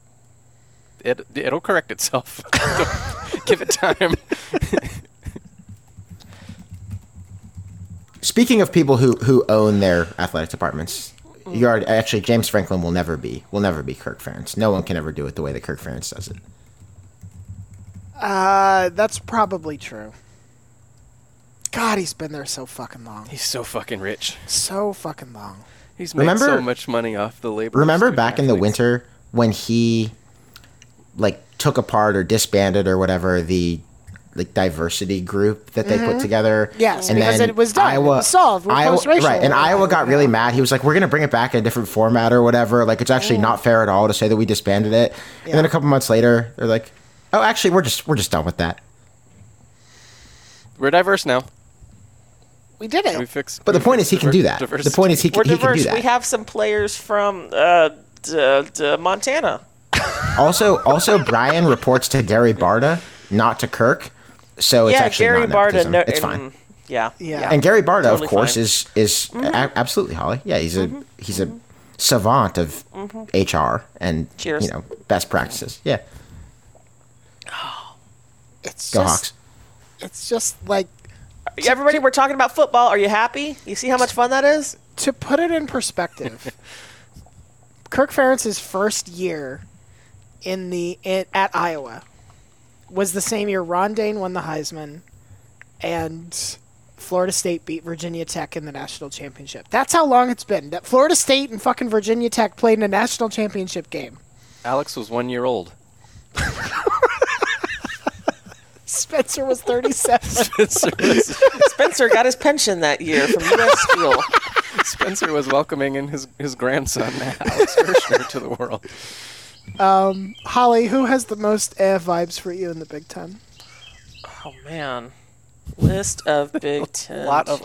it'll correct itself. Give it time. Speaking of people who own their athletic departments, actually James Franklin will never be Kirk Ferentz. No one can ever do it the way that Kirk Ferentz does it. That's probably true. God, he's been there so fucking long. He's so fucking rich. So fucking long. He's made so Remember- much money off the labor. of Remember student back in the athletes. winter when he took apart or disbanded or whatever the diversity group that they put together. Yes, and because then it was done. It was solved. We're post-racial. Right, and Iowa got really mad. He was like, "We're gonna bring it back in a different format or whatever. Like, it's actually not fair at all to say that we disbanded it." And then a couple months later, they're like, "Oh, actually, we're just done with that." We're diverse now. We did it. We fixed. But the point is, he can do that. Diversity. The point is, he We're can do diverse. that. We have some players from Montana. Also, Brian reports to Gary Barta, not to Kirk. So it's actually Gary not Barta. nepotism. It's fine. Yeah. Yeah. And Gary Barta, Totally of course, fine. is absolutely Holly. Yeah, he's a savant of HR and Cheers. best practices. Yeah, It's go just, Hawks. It's just like, Everybody, we're talking about football. Are you happy? You see how much fun that is? to put it in perspective, Kirk Ferentz's first year at Iowa was the same year Ron Dane won the Heisman and Florida State beat Virginia Tech in the national championship. That's how long it's been. That Florida State and fucking Virginia Tech played in a national championship game. Alex was 1 year old. Spencer was 37. Spencer got his pension that year from U.S. Steel. Spencer was welcoming in his grandson, Alex Hirschner, to the world. Holly, who has the most vibes for you in the Big Ten? Oh, man. List of Big Ten. A lot of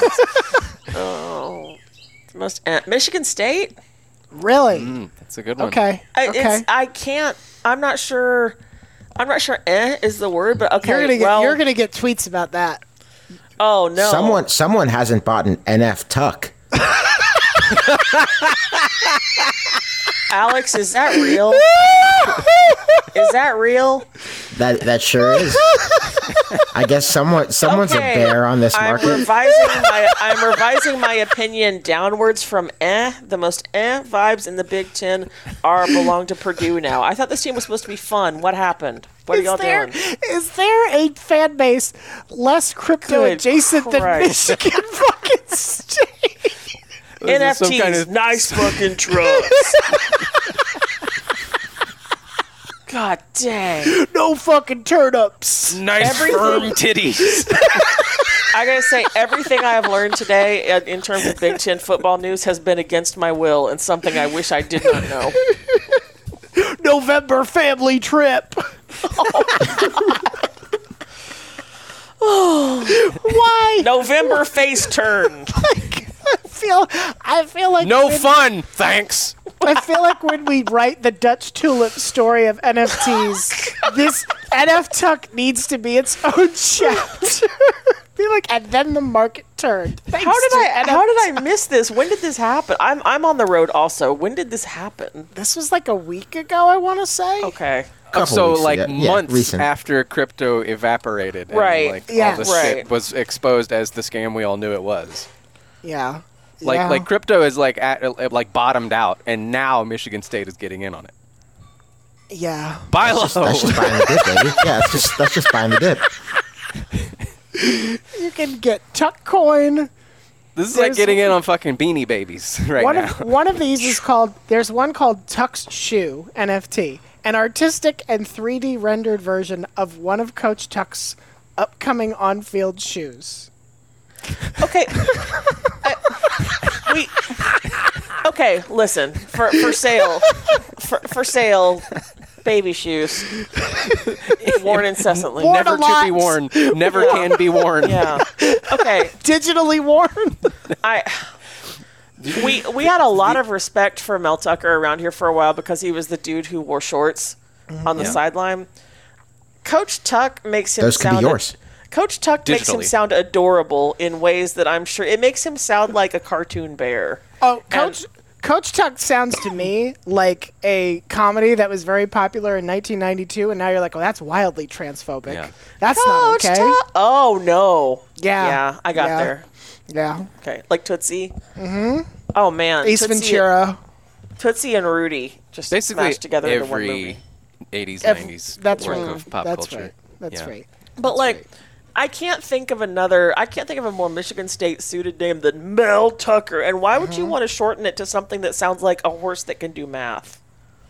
Oh. The most Michigan State? Really? That's a good one. Okay. Okay. I'm not sure is the word, but okay. You're gonna get tweets about that. Oh, no. Someone hasn't bought an NF Tuck. Alex, is that real? Is that real? That sure is. I guess someone's a bear on this market. I'm revising my opinion downwards from the most vibes in the Big Ten belong to Purdue now. I thought this team was supposed to be fun. What happened? What are y'all doing? Is there a fan base less crypto Good adjacent than Christ. Michigan fucking State? This is some NFTs, kind of- nice fucking trucks. God dang. No fucking turnips. Nice firm titties. I gotta say, everything I have learned today in terms of Big Ten football news has been against my will and something I wish I did not know. November family trip. Why? November face turn. I feel like No fun, thanks. I feel like when we write the Dutch tulip story of NFTs, this NF Tuck needs to be its own chapter. Be like, and then the market turned. How did I miss this? When did this happen? I'm on the road also. When did this happen? This was like a week ago, I want to say. Okay. Couple So weeks like ago. Yeah, months recent. after crypto evaporated, Right. And, like Yeah. all this Right. shit was exposed as the scam we all knew it was. Yeah. Like Yeah. like crypto is like like bottomed out, and now Michigan State is getting in on it. Yeah. Buy low. That's just buying the dip, baby. Yeah, that's just buying the dip. You can get Tuck Coin. This is like There's- getting in on fucking Beanie Babies right now. One of these is called. There's one called Tuck's Shoe NFT, an artistic and 3D rendered version of one of Coach Tuck's upcoming on-field shoes. Okay. Okay, listen. For sale. For sale, baby shoes. Worn incessantly. Worn Never a lot. to be worn. Never can be worn. Yeah. Okay. Digitally worn. We had a lot of respect for Mel Tucker around here for a while because he was the dude who wore shorts on the Yeah. sideline. Coach Tuck makes him Those could be yours. Coach Tuck makes him Digitally. sound adorable in ways that I'm sure it makes him sound like a cartoon bear. Oh, Coach Tuck sounds to me like a comedy that was very popular in 1992, and now you're like, oh, that's wildly transphobic. Yeah. That's not Coach okay. Tuck. Oh no. Yeah. Yeah, I got Yeah. there. Yeah. Okay, like Tootsie. Mm-hmm. Oh man, Ace Ventura. Tootsie and Rudy just Basically, smashed together into one movie. every 80s, Ev- 90s that's work right. of pop That's culture. right. That's Yeah. right. But like, I can't think of a more Michigan State suited name than Mel Tucker. And why would you want to shorten it to something that sounds like a horse that can do math?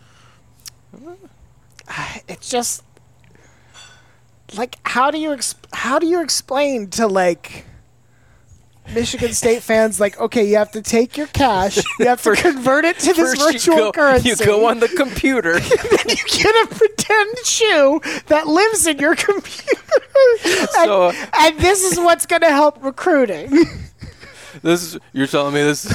It's just like how do you explain to like Michigan State fans like, okay, you have to take your cash, you have to convert it to this First virtual currency. you go on the computer. and you get a pretend shoe that lives in your computer. So- and this is what's going to help recruiting. You're telling me this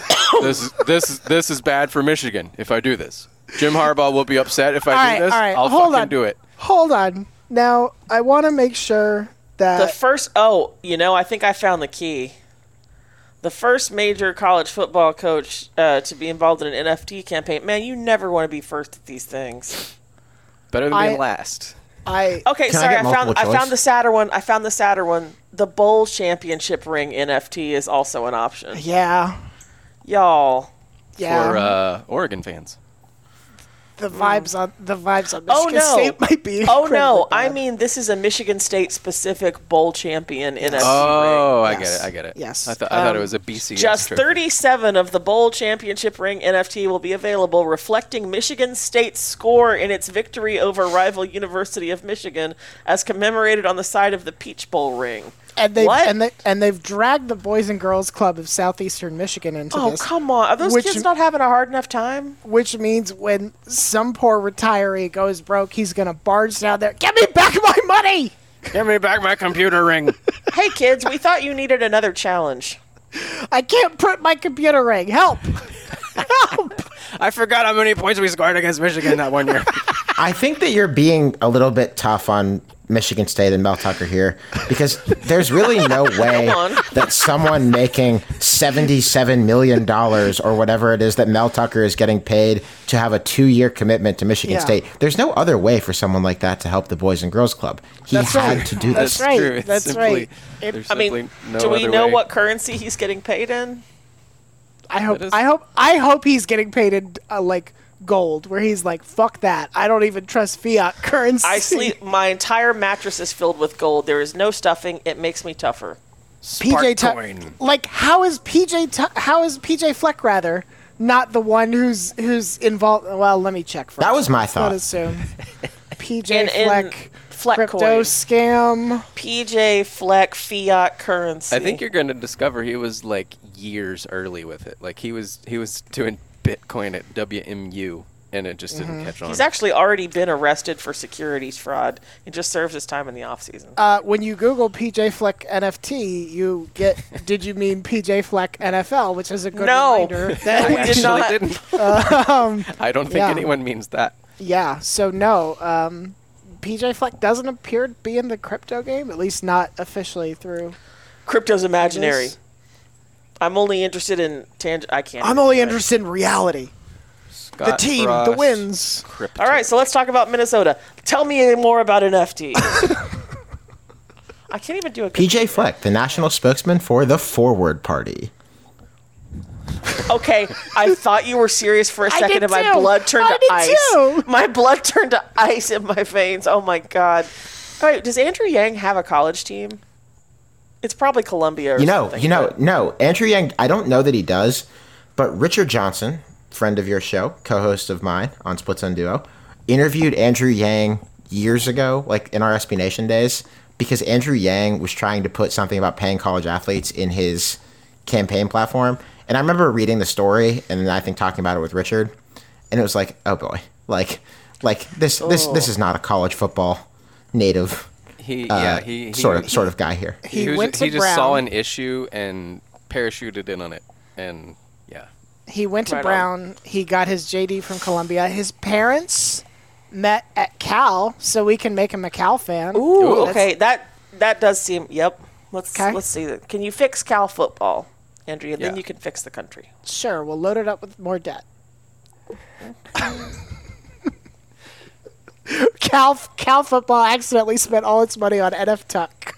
is bad for Michigan if I do this. Jim Harbaugh will be upset if I do this. All right, I'll hold fucking on. do it. Hold on. Now, I want to make sure The that first, I think I found the key. The first major college football coach to be involved in an NFT campaign. Man, you never want to be first at these things. Better than I- being last. I Okay, Can I sorry, get I multiple choice? found the sadder one. I found the sadder one. The bowl championship ring NFT is also an option. yeah. Y'all. Yeah. For Oregon fans. the vibes on Michigan Oh no! State might be. Oh no! incredibly bad. I mean, this is a Michigan State specific bowl champion NFT Oh, ring. Yes. I get it. Yes. I thought it was a BC. Just extra. 37 of the bowl championship ring NFT will be available, reflecting Michigan State's score in its victory over rival University of Michigan, as commemorated on the side of the Peach Bowl ring. And they've What? and they've dragged the Boys and Girls Club of Southeastern Michigan into Oh, this, come on! Are those Which- kids not having a hard enough time? which means when some poor retiree goes broke, he's gonna barge down there. Give me back my money! Give me back my computer ring. Hey, kids, we thought you needed another challenge. I can't print my computer ring. Help! Help! I forgot how many points we scored against Michigan that one year. I think that you're being a little bit tough on Michigan State and Mel Tucker here because there's really no way on. that someone making $77 million or whatever it is that Mel Tucker is getting paid to have a 2-year commitment to Michigan Yeah. State. There's no other way for someone like that to help the Boys and Girls Club. He That's had right. to do That's this. right. True. It's That's simply- right. there's I mean, simply no do we other know way. what currency he's getting paid in? I hope. That is- I hope he's getting paid in like gold, where he's like, fuck that. I don't even trust fiat currency. I sleep. My entire mattress is filled with gold. There is no stuffing. It makes me tougher. PJ Sparkcoin. like how is PJ Fleck rather not the one who's involved? Well, let me check first. That was my Let's thought. not assume PJ In Fleck Fleck crypto coin. scam. PJ Fleck fiat currency. I think you're going to discover he was like years early with it. Like he was doing Bitcoin at WMU, and it just didn't catch on. He's actually already been arrested for securities fraud. He just serves his time in the off season. When you Google PJ Fleck NFT, you get Did you mean PJ Fleck NFL, which is a good No. reminder that I did actually not. didn't. I don't think yeah. anyone means that. yeah. So no, PJ Fleck doesn't appear to be in the crypto game, at least not officially through. Crypto's imaginary. This. I'm only interested in I can't. I'm only interested in reality. Scott The team, the Frost, wins. Crypto. All right, so let's talk about Minnesota. Tell me more about an FT. I can't even do a good PJ Fleck, the national spokesman for the Forward Party. Okay, I thought you were serious for a I second, did and my too. blood turned I to did ice. too. My blood turned to ice in my veins. Oh my god! All right, does Andrew Yang have a college team? It's probably Columbia or something. No. Andrew Yang, I don't know that he does, but Richard Johnson, friend of your show, co-host of mine on Splits on Duo, interviewed Andrew Yang years ago, like in our SB Nation days, because Andrew Yang was trying to put something about paying college athletes in his campaign platform. And I remember reading the story and then I think talking about it with Richard, and it was like, oh boy, like this is not a college football native He sort of guy here. He was- went to he just saw Brown. an issue and parachuted in on it, and yeah. He went to Right on. Brown. He got his JD from Columbia. His parents met at Cal, so we can make him a Cal fan. Ooh, That's- okay, that does seem. Yep. Let's Okay. see that. Can you fix Cal football, Andrea? Then Yeah. you can fix the country. Sure, we'll load it up with more debt. Cal football accidentally spent all its money on NF Tuck.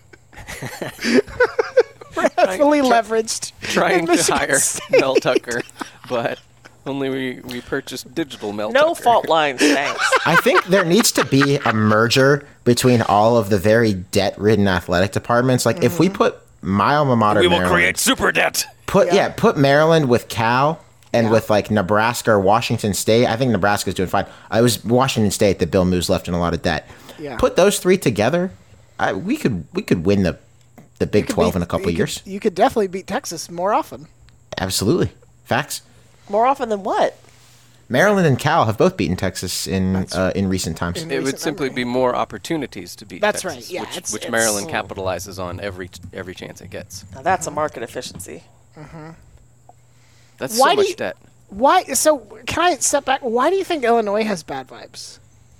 Heavily leveraged. Trying in to Michigan hire State. Mel Tucker, but only we purchased digital Mel No Tucker. fault lines, thanks. I think there needs to be a merger between all of the very debt-ridden athletic departments. Like if we put my alma mater, We will Maryland, create super debt. put Maryland with Cal and with like Nebraska or Washington State. I think Nebraska's doing fine. I was Washington State that Bill Moos left in a lot of debt. Yeah. Put those three together, we could win the Big 12 in a couple of years. You could definitely beat Texas more often. Absolutely, facts. More often than what? Maryland and Cal have both beaten Texas in recent times. In It would recent simply memory. be more opportunities to beat That's Texas, right, yeah, which, it's- which it's- Maryland capitalizes on every chance it gets. Now that's a market efficiency. That's Why so do much you- debt. Why? So can I step back? Why do you think Illinois has bad vibes?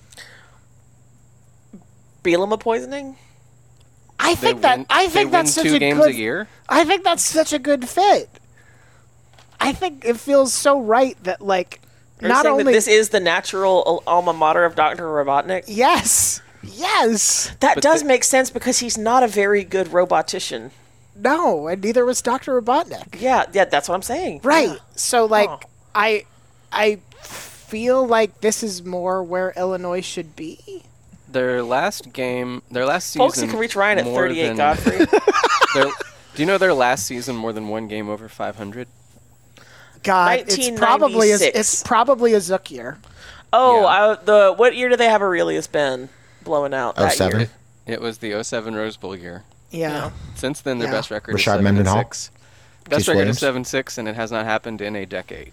Bielema poisoning? I think that's they win such 2 a games good. a year. I think that's such a good fit. I think it feels so right that like Are you not saying only that this is the natural alma mater of Dr. Robotnik? yes, That But does the- make sense because he's not a very good robotician. no, and neither was Dr. Robotnik. Yeah, that's what I'm saying. Right. Yeah. So like Oh. I feel like this is more where Illinois should be. Their last season. Folks, you can reach Ryan at more 38 than- Godfrey. Do you know their last season more than one game over 500? God, it's probably a 1996. Zook year. Oh, Yeah. what year did they have Aurelius Ben blowing out? That 07? year? It was the 07 Rose Bowl year. Yeah. Since then, their Yeah. best record Rashad is Mendenhall? 7-6. Best Chase record Williams? is 7-6, and it has not happened in a decade.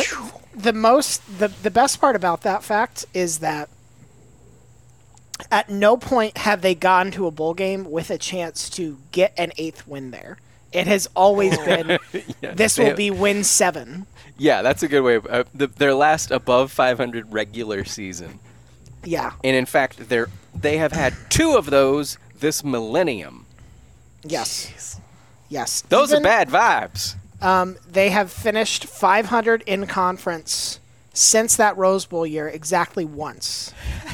The best part about that fact is that at no point have they gone to a bowl game with a chance to get an 8th win there. It has always been this they will have- be win 7. Yeah, that's a good way. Their last above 500 regular season, Yeah. and in fact, they have had 2 of those this millennium. Yes. Yes. Those Even, are bad vibes. They have finished 500 in conference since that Rose Bowl year exactly once.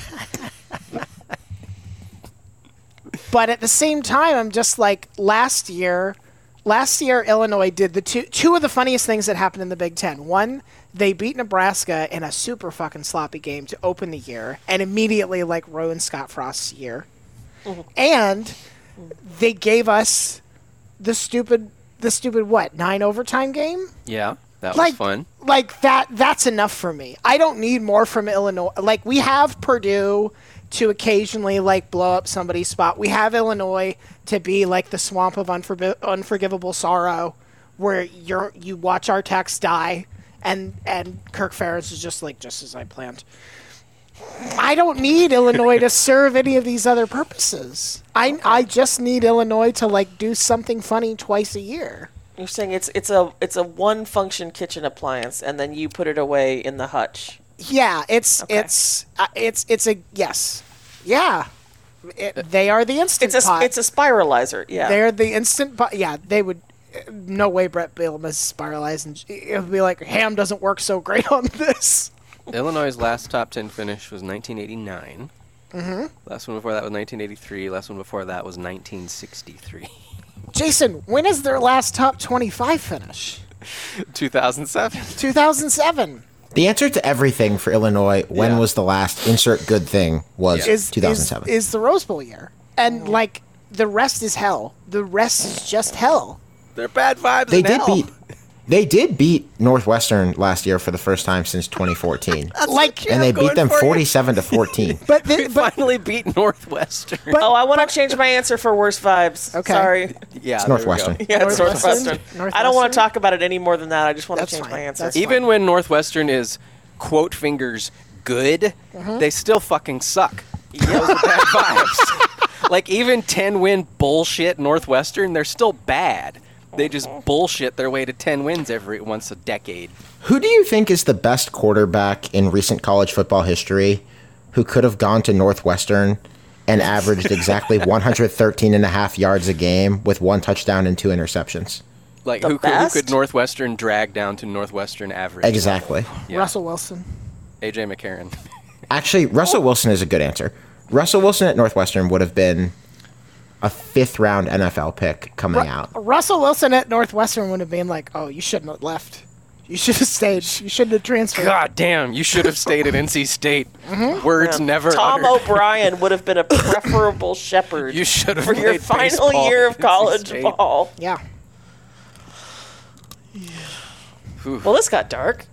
But at the same time, I'm just like last year Illinois did the two of the funniest things that happened in the Big Ten. One, they beat Nebraska in a super fucking sloppy game to open the year and immediately like ruined Scott Frost's year. And they gave us the stupid 9 overtime game? Yeah, that was Like fun. Like that's enough for me. I don't need more from Illinois. Like we have Purdue to occasionally like blow up somebody's spot. We have Illinois to be like the swamp of unforgivable sorrow where you watch our text die and Kirk Ferentz is just as I planned. I don't need Illinois to serve any of these other purposes. I just need Illinois to like do something funny twice a year. You're saying it's a one function kitchen appliance, and then you put it away in the hutch. Yeah, it's Okay. it's a yes. Yeah. They are the instant pot. It's a spiralizer. Yeah. They're the instant pot. Yeah, they would. No way Brett Bielema is spiralizing. It would be like, Ham doesn't work so great on this. Illinois' last top 10 finish was 1989. Last one before that was 1983. Last one before that was 1963. Jason, when is their last top 25 finish? 2007. 2007. The answer to everything for Illinois, when Yeah. was the last insert good thing, was Is 2007. Is the Rose Bowl year. And, like, the rest is hell. The rest is just hell. They're bad vibes. They in did hell. They did beat Northwestern last year for the first time since 2014. Like, And they I'm going beat them for you. 47-14. but, We but finally beat Northwestern. But- Oh, I want to change my answer for worst vibes. Okay. Sorry. yeah, It's there we go. Northwestern. Yeah, it's Northwestern? Northwestern. I don't want to talk about it any more than that. I just want That's to change fine. my answer. That's Even when Northwestern is, quote fingers, good, they still fucking suck. Those are bad vibes. Like, even 10-win bullshit Northwestern, they're still bad. They just bullshit their way to 10 wins every once a decade. Who do you think is the best quarterback in recent college football history who could have gone to Northwestern and averaged exactly 113 and a half yards a game with 1 touchdown and 2 interceptions? Like, The who best? could Northwestern drag down to Northwestern average? Exactly. Yeah. Russell Wilson. A.J. McCarron. Actually, Russell Wilson is a good answer. Russell Wilson at Northwestern would have been a 5th-round NFL pick coming out. Russell Wilson at Northwestern would have been like, oh, you shouldn't have left. You should have stayed. You shouldn't have transferred. God damn, you should have stayed at NC State. Words never Tom uttered. O'Brien would have been a preferable shepherd You should have for your played final baseball year at of NC college State. ball. Yeah. Well, this got dark.